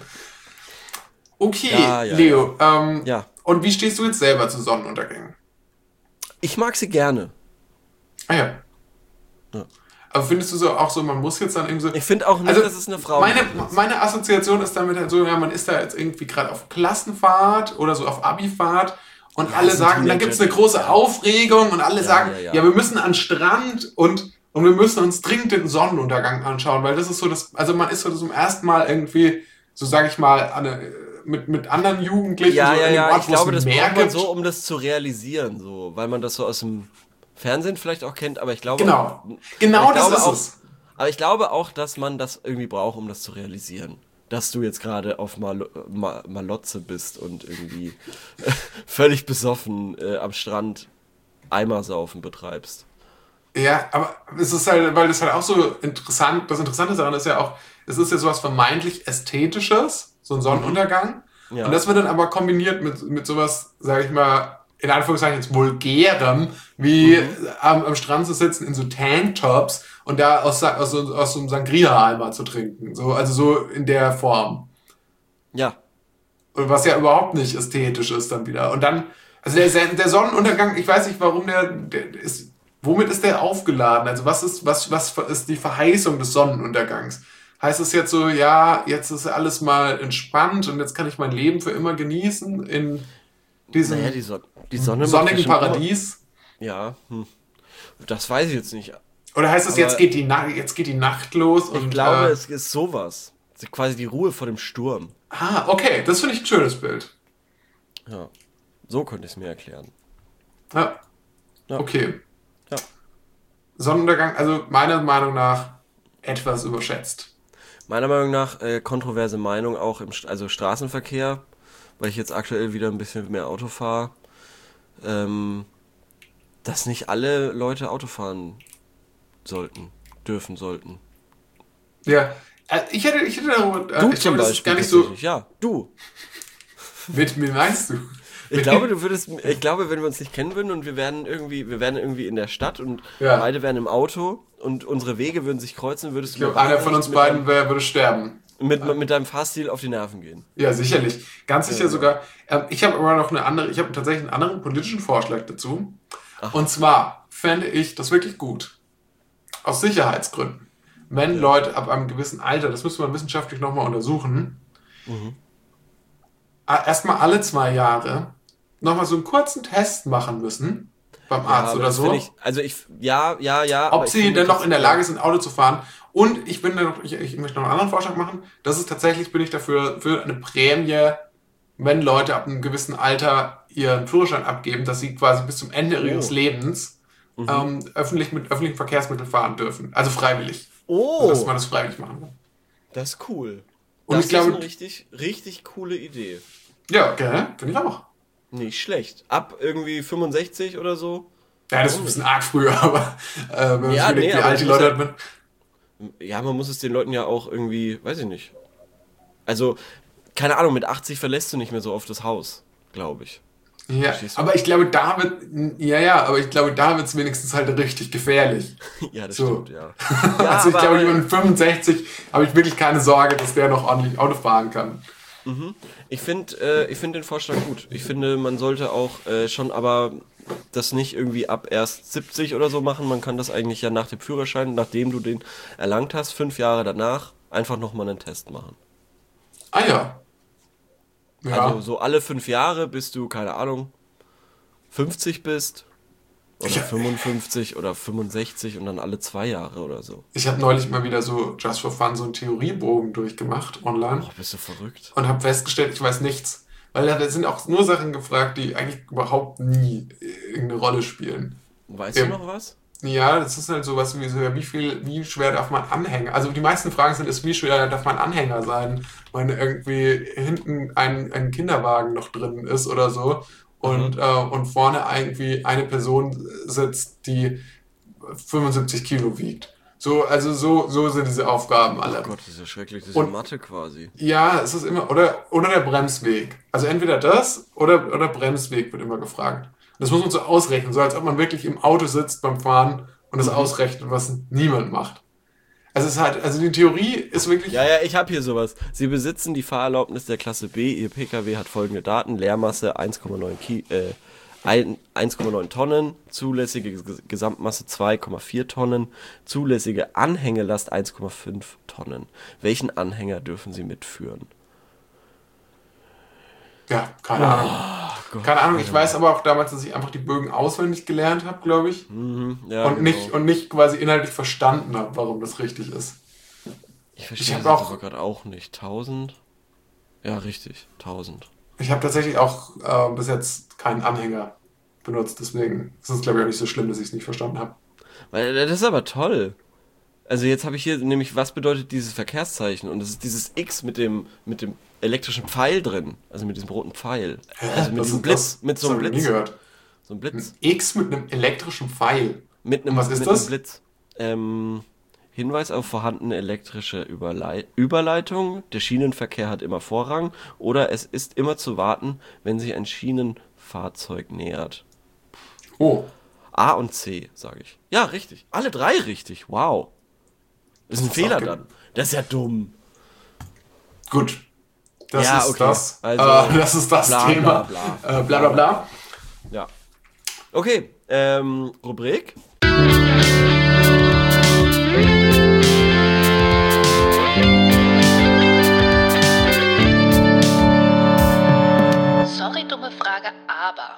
Okay, Ja, ja, Leo. Ähm, Ja. Und wie stehst du jetzt selber zu Sonnenuntergängen? Ich mag sie gerne. Ah ja. Ja. Aber findest du so auch so, man muss jetzt dann irgendwie so... Ich finde auch nicht, Also, dass es eine Frau meine, ist. meine Assoziation ist damit halt so, ja, man ist da jetzt irgendwie gerade auf Klassenfahrt oder so auf Abifahrt und Ja, alle das ist ein sagen, dann gibt es eine Teenager-Ding, große ja. Aufregung und alle Ja, sagen, ja, ja, ja. wir müssen an den Strand und, und wir müssen uns dringend den Sonnenuntergang anschauen, weil das ist so das, also man ist so zum ersten Mal irgendwie, so sage ich mal, an eine, mit, mit anderen Jugendlichen Ja, so ja, in einem ja, Ort, ich wo es glaube, das Meer braucht man gibt. so, um das zu realisieren, so, weil man das so aus dem Fernsehen vielleicht auch kennt, aber ich glaube Genau. auch, Genau aber ich das glaube ist auch, es. Aber ich glaube auch, dass man das irgendwie braucht, um das zu realisieren. Dass du jetzt gerade auf Mal Ma Malotze bist und irgendwie völlig besoffen äh, am Strand Eimersaufen betreibst. Ja, aber es ist halt, weil das halt auch so interessant, das Interessante daran ist ja auch, es ist ja sowas vermeintlich Ästhetisches, so ein Sonnenuntergang. Ja. Und das wird dann aber kombiniert mit, mit sowas, sag ich mal, in Anführungszeichen jetzt vulgärem, wie am, am Strand zu sitzen in so Tanktops und da aus, Sa- aus, so- aus so einem Sangria-Eimer zu trinken. So, also so in der Form. Ja, Und was ja überhaupt nicht ästhetisch ist dann wieder. Und dann, also der, der Sonnenuntergang, ich weiß nicht, warum der, der ist, womit ist der aufgeladen? Also was ist, was, was ist die Verheißung des Sonnenuntergangs? Heißt es jetzt so, ja, jetzt ist alles mal entspannt und jetzt kann ich mein Leben für immer genießen in diesem naja, die, Son die Sonne macht sonnigen bestimmt Paradies? Immer, ja, hm. Das weiß ich jetzt nicht. Oder heißt es, Aber jetzt geht die, Na jetzt geht die Nacht los? Und, Ich glaube, äh, es ist sowas. Es ist quasi die Ruhe vor dem Sturm. ah, okay, das finde ich ein schönes Bild. Ja, so könnte ich es mir erklären. Ja. Ja. Okay. Ja. Sonnenuntergang, also meiner Meinung nach etwas überschätzt. Meiner Meinung nach äh, kontroverse Meinung auch im St also Straßenverkehr, weil ich jetzt aktuell wieder ein bisschen mehr Auto fahre, ähm, dass nicht alle Leute Auto fahren sollten, dürfen sollten. Ja. Äh, Ich hätte, ich hätte darüber, äh, Du ich zum glaube, das Beispiel. ist gar nicht so. tatsächlich. Ja, du. Mit mir meinst du? Ich glaube, du würdest, ich glaube, wenn wir uns nicht kennen würden und wir wären irgendwie, wir wären irgendwie in der Stadt und Ja. beide wären im Auto und unsere Wege würden sich kreuzen, würdest Ich du glaube, mir einer von uns mit beiden einem- wär, würde sterben. Mit, mit deinem Fahrstil auf die Nerven gehen. Ja, sicherlich. Ganz sicher Ja. sogar. Ähm, ich habe aber noch eine andere, ich habe tatsächlich einen anderen politischen Vorschlag dazu. Ach. Und zwar fände ich das wirklich gut. Aus Sicherheitsgründen. Wenn Leute ab einem gewissen Alter, das müsste man wissenschaftlich nochmal untersuchen, Mhm. erstmal alle zwei Jahre nochmal so einen kurzen Test machen müssen beim Ja, Arzt aber oder das so, finde ich, also ich, ja, ja, ja. aber ob ich sie finde denn noch in der trotzdem- Lage sind, Auto zu fahren. Und ich bin da noch, ich, ich möchte noch einen anderen Vorschlag machen. Das ist tatsächlich, bin ich dafür, für eine Prämie, wenn Leute ab einem gewissen Alter ihren Führerschein abgeben, dass sie quasi bis zum Ende Oh. ihres Lebens ähm, öffentlich mit öffentlichen Verkehrsmitteln fahren dürfen. Also freiwillig. Oh, Dass man das freiwillig machen kann. das ist cool. Und das ich glaube- ist eine richtig, richtig coole Idee. Ja, okay, finde ich auch. Nicht schlecht. Ab irgendwie fünfundsechzig oder so. Ja, das ist ein bisschen arg früher, aber äh, wenn man Ja, sich überlegt, nee, wie aber alt es die muss Leute ja- halt mit. Ja, man muss es den Leuten ja auch irgendwie, weiß ich nicht. Also, keine Ahnung, mit achtzig verlässt du nicht mehr so oft das Haus, glaube ich. Ja, Verstehst du? aber ich glaube, da wird, ja, ja, aber ich glaube, da wird es wenigstens halt richtig gefährlich. Ja, das So. stimmt, ja. also ich aber- glaube, jemand mit fünfundsechzig habe ich wirklich keine Sorge, dass der noch ordentlich Auto fahren kann. Ich finde äh, ich find den Vorschlag gut. Ich finde, man sollte auch äh, schon aber das nicht irgendwie ab erst siebzig oder so machen. Man kann das eigentlich ja nach dem Führerschein, nachdem du den erlangt hast, fünf Jahre danach, einfach nochmal einen Test machen. Ah ja. Ja, Also so alle fünf Jahre, bis du, keine Ahnung, fünfzig bist. Oder Ich- fünfundfünfzig oder fünfundsechzig und dann alle zwei Jahre oder so. ich habe neulich mal wieder so just for fun so einen Theoriebogen durchgemacht online Oh, bist du verrückt? und habe festgestellt, ich weiß nichts. Weil da sind auch nur Sachen gefragt, die eigentlich überhaupt nie irgendeine Rolle spielen. Weißt Ja. du noch was? Ja, das ist halt sowas wie so, ja, wie viel, wie schwer darf man Anhänger? Also die meisten Fragen sind, ist, wie schwer darf man Anhänger sein, wenn irgendwie hinten ein, ein Kinderwagen noch drin ist oder so und, äh, und vorne irgendwie eine Person sitzt, die fünfundsiebzig Kilo wiegt. So, also so, so sind diese Aufgaben alle. Oh Gott, das ist ja schrecklich. Das ist Und- ja Mathe quasi. Ja, es ist immer, oder, oder der Bremsweg. Also entweder das oder, oder Bremsweg wird immer gefragt. Das muss man so ausrechnen, so als ob man wirklich im Auto sitzt beim Fahren und das ausrechnet, was niemand macht. Also es ist halt, also die Theorie ist wirklich, Ja, ja, ich habe hier sowas. Sie besitzen die Fahrerlaubnis der Klasse B. Ihr Pkw hat folgende Daten. Leermasse eins Komma neun Ki- äh, ein- eins Komma neun Tonnen, zulässige Ges- Gesamtmasse zwei Komma vier Tonnen, zulässige Anhängelast eins Komma fünf Tonnen. Welchen Anhänger dürfen Sie mitführen? ja, keine Ahnung. Gott, Keine Ahnung, ich weiß aber auch damals, dass ich einfach die Bögen auswendig gelernt habe, glaube ich. Mhm, ja, Und genau. nicht, und nicht quasi inhaltlich verstanden habe, warum das richtig ist. Ich ich verstehe hab das auch- aber gerade auch nicht. tausend? Ja, richtig. tausend. Ich habe tatsächlich auch äh, bis jetzt keinen Anhänger benutzt, deswegen ist es, glaube ich, auch nicht so schlimm, dass ich es nicht verstanden habe. Weil das ist aber toll. Also jetzt habe ich hier nämlich, was bedeutet dieses Verkehrszeichen? Und das ist dieses X mit dem, mit dem elektrischen Pfeil drin. Also mit diesem roten Pfeil. Also mit Das diesem ist- Blitz. das- Mit so das einem hab ich nie Blitz. gehört. So ein Blitz. X mit einem elektrischen Pfeil. Mit einem, Was ist mit das? einem Blitz. Ähm, Hinweis auf vorhandene elektrische Überlei Überleitung. Der Schienenverkehr hat immer Vorrang. Oder es ist immer zu warten, wenn sich ein Schienenfahrzeug nähert. Oh, A und C, sage ich. Ja, richtig. Alle drei richtig. Wow. Das ist ein ist Fehler auch ge- dann. Das ist ja dumm. gut. Das Ja, ist okay. das. Also, äh, das ist das bla, Thema. bla, Bla, äh, bla, bla, bla. Ja. Okay, ähm, Rubrik. Sorry, dumme Frage, aber.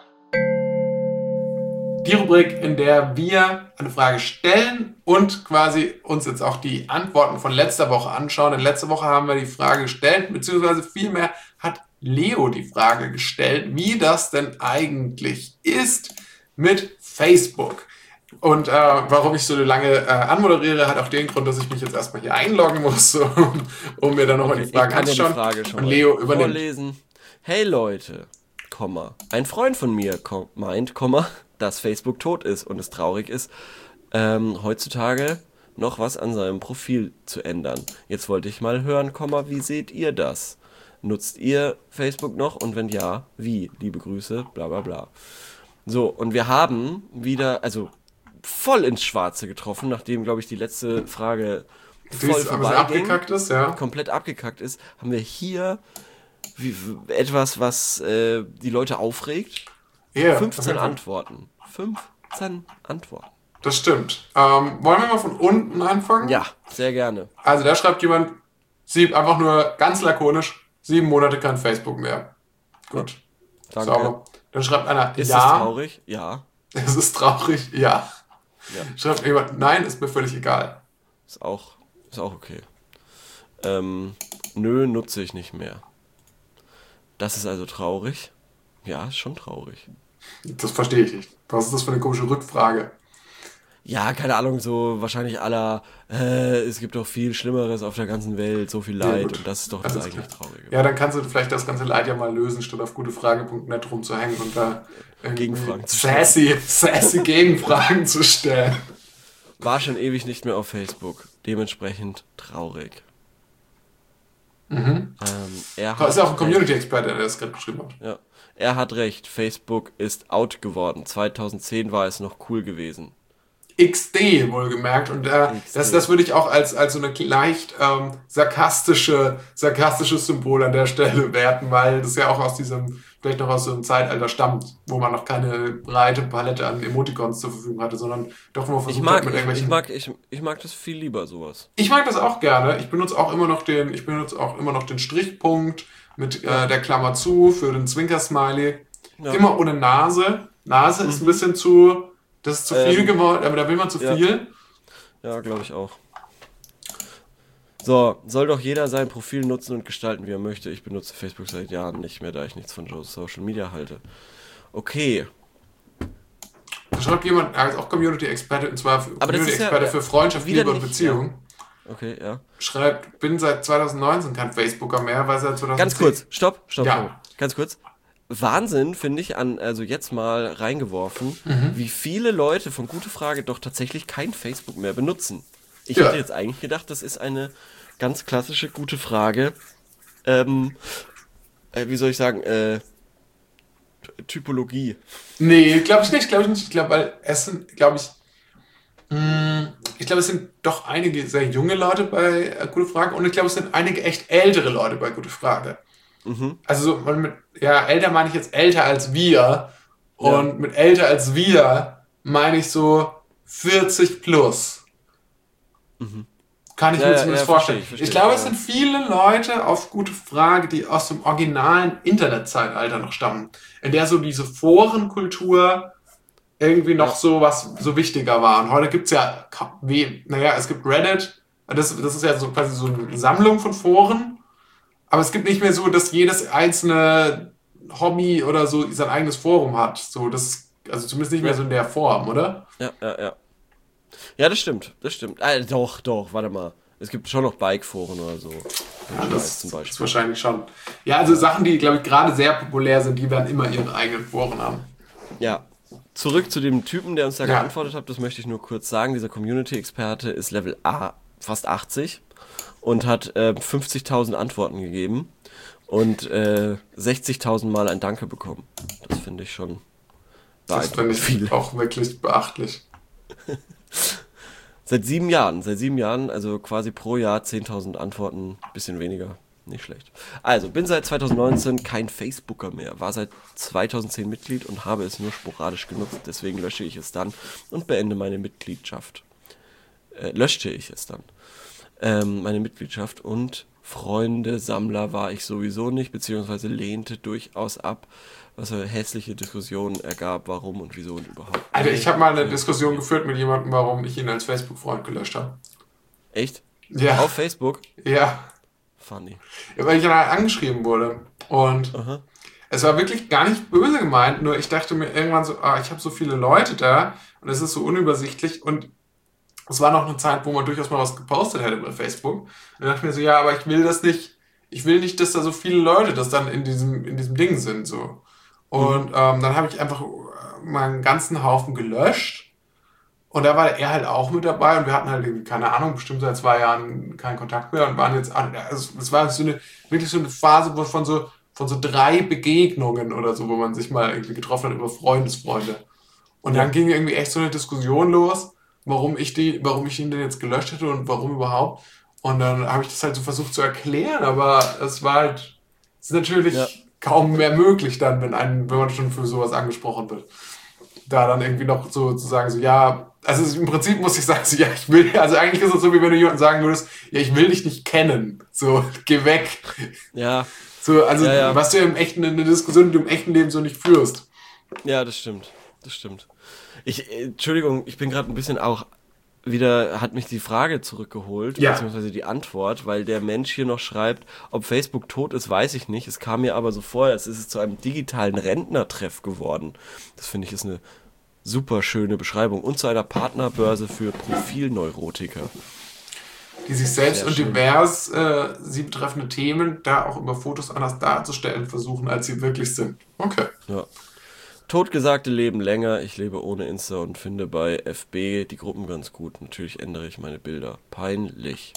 Die Rubrik, in der wir eine Frage stellen und quasi uns jetzt auch die Antworten von letzter Woche anschauen. Denn letzte Woche haben wir die Frage gestellt, beziehungsweise vielmehr hat Leo die Frage gestellt, wie das denn eigentlich ist mit Facebook. Und äh, warum ich so lange äh, anmoderiere, hat auch den Grund, dass ich mich jetzt erstmal hier einloggen muss, um, um mir dann nochmal die Ich Fragen kann dir die anzuschauen. Frage schon und mal Leo übernimmt. vorlesen. Hey Leute, Komma, ein Freund von mir ko- meint, Komma, dass Facebook tot ist und es traurig ist, ähm, heutzutage noch was an seinem Profil zu ändern. Jetzt wollte ich mal hören, Komma, wie seht ihr das? Nutzt ihr Facebook noch und wenn ja, wie? Liebe Grüße, bla bla bla. So, und wir haben wieder, also voll ins Schwarze getroffen, nachdem, glaube ich, die letzte Frage voll ein bisschen vorbeiging, abgekackt ist, ja. komplett abgekackt ist, haben wir hier wie, etwas, was äh, die Leute aufregt. Yeah, fünfzehn Antworten. fünfzehn Antworten. Das stimmt. Ähm, wollen wir mal von unten anfangen? Ja, sehr gerne. Also da schreibt jemand, sieb, einfach nur ganz lakonisch, sieben Monate kein Facebook mehr. Gut. Danke. Sauber. Dann schreibt einer, Ist ja. das traurig? Ja. Es ist traurig, ja. Ja. Schreibt jemand, nein, ist mir völlig egal. Ist auch, ist auch okay. Ähm, nö, nutze ich nicht mehr. Das ist also traurig. Ja, ist schon traurig. Das verstehe ich nicht. Was ist das für eine komische Rückfrage? Ja, keine Ahnung, so wahrscheinlich aller, äh, es gibt doch viel Schlimmeres auf der ganzen Welt, so viel Leid gut. und das ist doch Das das, ist eigentlich klar. Traurige. Ja, dann kannst du vielleicht das ganze Leid ja mal lösen, statt auf gutefrage punkt net rumzuhängen und da irgendwie Gegenfragen zu stellen. sassy, sassy Gegenfragen zu stellen. War schon ewig nicht mehr auf Facebook, dementsprechend traurig. Mhm. Ähm, er Das ist ja auch ein recht. Community-Experte, der das gerade geschrieben hat. Ja, er hat recht, Facebook ist out geworden. zweitausendzehn war es noch cool gewesen. X D wohlgemerkt und äh, X D. das, das würde ich auch als, als so eine leicht ähm, sarkastische, sarkastisches Symbol an der Stelle werten, weil das ja auch aus diesem, vielleicht noch aus so einem Zeitalter stammt, wo man noch keine breite Palette an Emoticons zur Verfügung hatte, sondern doch nur versucht Ich mag, hat mit ich, irgendwelchen... ich, mag, ich, ich mag das viel lieber, sowas. Ich mag das auch gerne. Ich benutze auch immer noch den, ich benutze auch immer noch den Strichpunkt mit äh, der Klammer zu für den Zwinker-Smiley. Ja. Immer ohne Nase. Nase ist ein bisschen zu, das ist zu viel Ähm, geworden, aber da will man zu ja. viel. Ja, glaube ich auch. So, soll doch jeder sein Profil nutzen und gestalten, wie er möchte. Ich benutze Facebook seit Jahren nicht mehr, da ich nichts von Social Media halte. Okay. Da schreibt jemand, er ist auch Community-Experte, und zwar Aber das ist Community-Experte ja für Freundschaft, wieder Liebe und nicht- Beziehung. Okay, ja. Schreibt, bin seit zweitausendneunzehn kein Facebooker mehr, weil seit zweitausendzehn... Ganz kurz, stopp, stopp, Ja. stopp. Ganz kurz. Wahnsinn, finde ich, an, also jetzt mal reingeworfen, wie viele Leute von Gute Frage doch tatsächlich kein Facebook mehr benutzen. Ich Ja. hätte jetzt eigentlich gedacht, das ist eine ganz klassische Gute Frage. Ähm, äh, wie soll ich sagen, äh, Typologie. Nee, glaube ich nicht, glaube ich nicht. Ich glaube, weil es sind, glaube ich, mh, ich glaube, es sind doch einige sehr junge Leute bei äh, Gute Frage und ich glaube, es sind einige echt ältere Leute bei Gute Frage. Also, so, man mit, ja, älter meine ich jetzt älter als wir und Ja. mit älter als wir meine ich so vierzig plus. Kann ich Ja, mir ja, zumindest ja, vorstellen. verstehe ich, verstehe ich glaube, ich, es ja. sind viele Leute auf Gute Frage, die aus dem originalen Internetzeitalter noch stammen, in der so diese Forenkultur irgendwie noch Ja. so was so wichtiger war. Und heute gibt es ja, ka- wie, naja, es gibt Reddit, das, das ist ja so quasi so eine Sammlung von Foren, aber es gibt nicht mehr so, dass jedes einzelne Hobby oder so sein eigenes Forum hat. So, das ist, also zumindest nicht mehr so in der Form, oder? Ja, ja, ja. Ja, das stimmt, das stimmt. Ah, doch, doch, warte mal. Es gibt schon noch Bike-Foren oder so. Ja, Scheiß das zum ist Beispiel. wahrscheinlich schon. Ja, also Sachen, die, glaube ich, gerade sehr populär sind, die werden immer ihre eigenen Foren haben. Ja, zurück zu dem Typen, der uns da Ja. geantwortet hat, das möchte ich nur kurz sagen. Dieser Community-Experte ist Level A, fast achtzig und hat äh, fünfzigtausend Antworten gegeben und äh, sechzigtausend Mal ein Danke bekommen. Das finde ich schon Das finde beeindruckend ich viel. auch wirklich beachtlich. Seit sieben Jahren, seit sieben Jahren, also quasi pro Jahr zehntausend Antworten, bisschen weniger, nicht schlecht. Also, bin seit zweitausendneunzehn kein Facebooker mehr, war seit zweitausendzehn Mitglied und habe es nur sporadisch genutzt, deswegen lösche ich es dann und beende meine Mitgliedschaft. Äh, löschte ich es dann. Ähm, meine Mitgliedschaft und Freunde, Sammler war ich sowieso nicht, beziehungsweise lehnte durchaus ab, was eine hässliche Diskussion ergab, warum und wieso und überhaupt. Alter, ich habe mal eine Diskussion geführt mit jemandem, warum ich ihn als Facebook-Freund gelöscht habe. Echt? Ja. Auf Facebook? Ja. Funny. Ja, weil ich dann halt angeschrieben wurde. Und Aha. es war wirklich gar nicht böse gemeint, nur ich dachte mir irgendwann so, ah, ich habe so viele Leute da und es ist so unübersichtlich und es war noch eine Zeit, wo man durchaus mal was gepostet hätte bei Facebook. Und dann dachte ich mir so, ja, aber ich will das nicht, ich will nicht, dass da so viele Leute das dann in diesem, in diesem Ding sind, so. Und ähm, dann habe ich einfach meinen ganzen Haufen gelöscht. Und da war er halt auch mit dabei und wir hatten halt irgendwie, keine Ahnung, bestimmt seit zwei Jahren keinen Kontakt mehr und waren jetzt, also es war so eine, wirklich so eine Phase wo von so, von so drei Begegnungen oder so, wo man sich mal irgendwie getroffen hat über Freundesfreunde. Und dann ging irgendwie echt so eine Diskussion los warum ich die, warum ich ihn denn jetzt gelöscht hätte und warum überhaupt. Und dann habe ich das halt so versucht zu erklären, aber es war halt, es ist natürlich Ja. kaum mehr möglich dann, wenn einen, wenn man schon für sowas angesprochen wird. Da dann irgendwie noch so zu sagen, so, ja, also es- im Prinzip muss ich sagen, so, ja, ich will, also eigentlich ist es so, wie wenn du jemandem sagen würdest, ja, ich will dich nicht kennen. So, geh weg. Ja, So, also, Ja, ja. was du im echten, eine Diskussion, die du im echten Leben so nicht führst. ja, das stimmt. Das stimmt. Ich, äh, Entschuldigung, ich bin gerade ein bisschen auch wieder, hat mich die Frage zurückgeholt, Ja. beziehungsweise die Antwort, weil der Mensch hier noch schreibt, ob Facebook tot ist, weiß ich nicht. Es kam mir aber so vor, als ist es zu einem digitalen Rentnertreff geworden. Das finde ich ist eine super schöne Beschreibung. Und zu einer Partnerbörse für Profilneurotiker. Die sich selbst Sehr und schön. divers äh, sie betreffende Themen da auch über Fotos anders darzustellen versuchen, als sie wirklich sind. Okay. Ja. Totgesagte leben länger. Ich lebe ohne Insta und finde bei F B die Gruppen ganz gut. Natürlich ändere ich meine Bilder. Peinlich.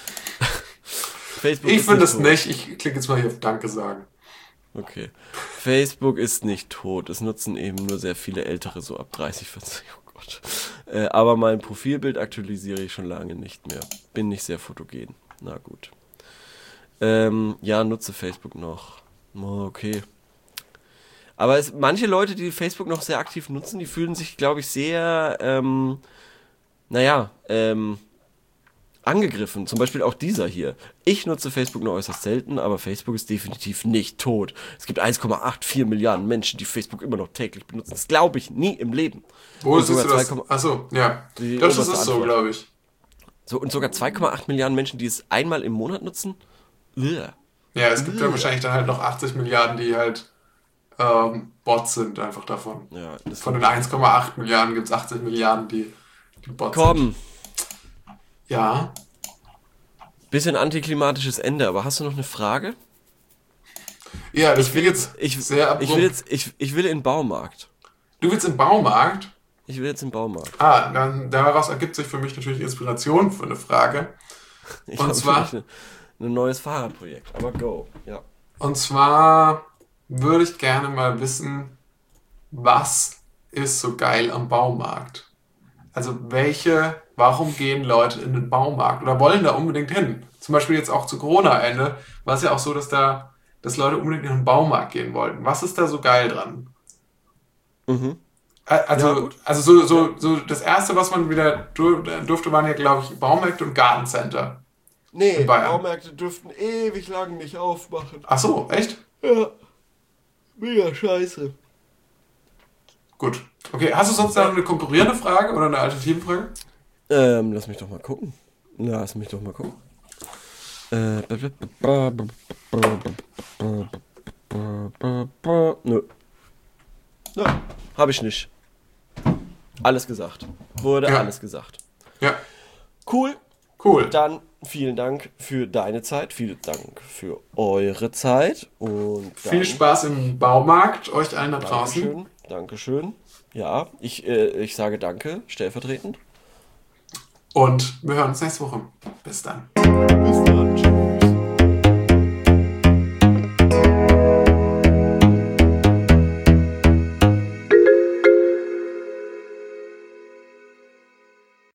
Facebook Ich ist finde es tot. nicht. Ich klicke jetzt mal hier auf Danke sagen. Okay. Facebook ist nicht tot. Es nutzen eben nur sehr viele Ältere, so ab dreißig, vierzig. Oh Gott. Äh, aber mein Profilbild aktualisiere ich schon lange nicht mehr. Bin nicht sehr fotogen. Na gut. Ähm, ja, nutze Facebook noch. Oh, okay. Aber es, manche Leute, die Facebook noch sehr aktiv nutzen, die fühlen sich, glaube ich, sehr, ähm, naja, ähm, angegriffen. Zum Beispiel auch dieser hier. Ich nutze Facebook nur äußerst selten, aber Facebook ist definitiv nicht tot. Es gibt eins Komma vierundachtzig Milliarden Menschen, die Facebook immer noch täglich benutzen. Das glaube ich nie im Leben. Wo Und ist es sogar das? zwei Komma- Achso, ja. Die Das ist oberste es so, Antwort. glaube ich. So, und sogar zwei Komma acht Milliarden Menschen, die es einmal im Monat nutzen? Uah. Ja, es gibt ja wahrscheinlich dann halt noch achtzig Milliarden, die halt ähm, Bots sind, einfach davon. Ja, das Von den eins Komma acht Milliarden gibt es achtzig Milliarden, die, die Bots sind. Komm, Ja. bisschen antiklimatisches Ende, aber hast du noch eine Frage? Ja, das Ich will geht jetzt, ich, sehr abrupt. ich will jetzt, ich, ich will in den Baumarkt. Du willst im Baumarkt? Ich will jetzt in den Baumarkt. Ah, dann daraus ergibt sich für mich natürlich Inspiration für eine Frage. Ich Und habe zwar- nämlich ein, ein neues Fahrradprojekt, aber go. Ja. Und zwar würde ich gerne mal wissen, was ist so geil am Baumarkt? Also welche, warum gehen Leute in den Baumarkt oder wollen da unbedingt hin? Zum Beispiel jetzt auch zu Corona-Ende war es ja auch so, dass da, dass Leute unbedingt in den Baumarkt gehen wollten. Was ist da so geil dran? Mhm. Ä- Also, Ja, gut. also so, so, so das erste, was man wieder dur- durfte, waren ja, glaube ich, Baumärkte und Gartencenter. Nee, In Bayern. Baumärkte dürften ewig lang nicht aufmachen. Ach so, echt? Ja. Mega scheiße. Gut. Okay, hast du sonst noch eine konkurrierende Frage oder eine Alternativfrage? Ähm, lass mich doch mal gucken. Lass mich doch mal gucken. Äh, nö. Nö, hab ich nicht. Alles gesagt. Wurde Ja. alles gesagt. Ja, Cool. cool. Dann vielen Dank für deine Zeit. Vielen Dank für eure Zeit. Und dann Viel Spaß im Baumarkt, euch allen da draußen. Dankeschön. Dankeschön. Ja, ich, äh, ich sage danke, stellvertretend. Und wir hören uns nächste Woche. Bis dann. Bis dann.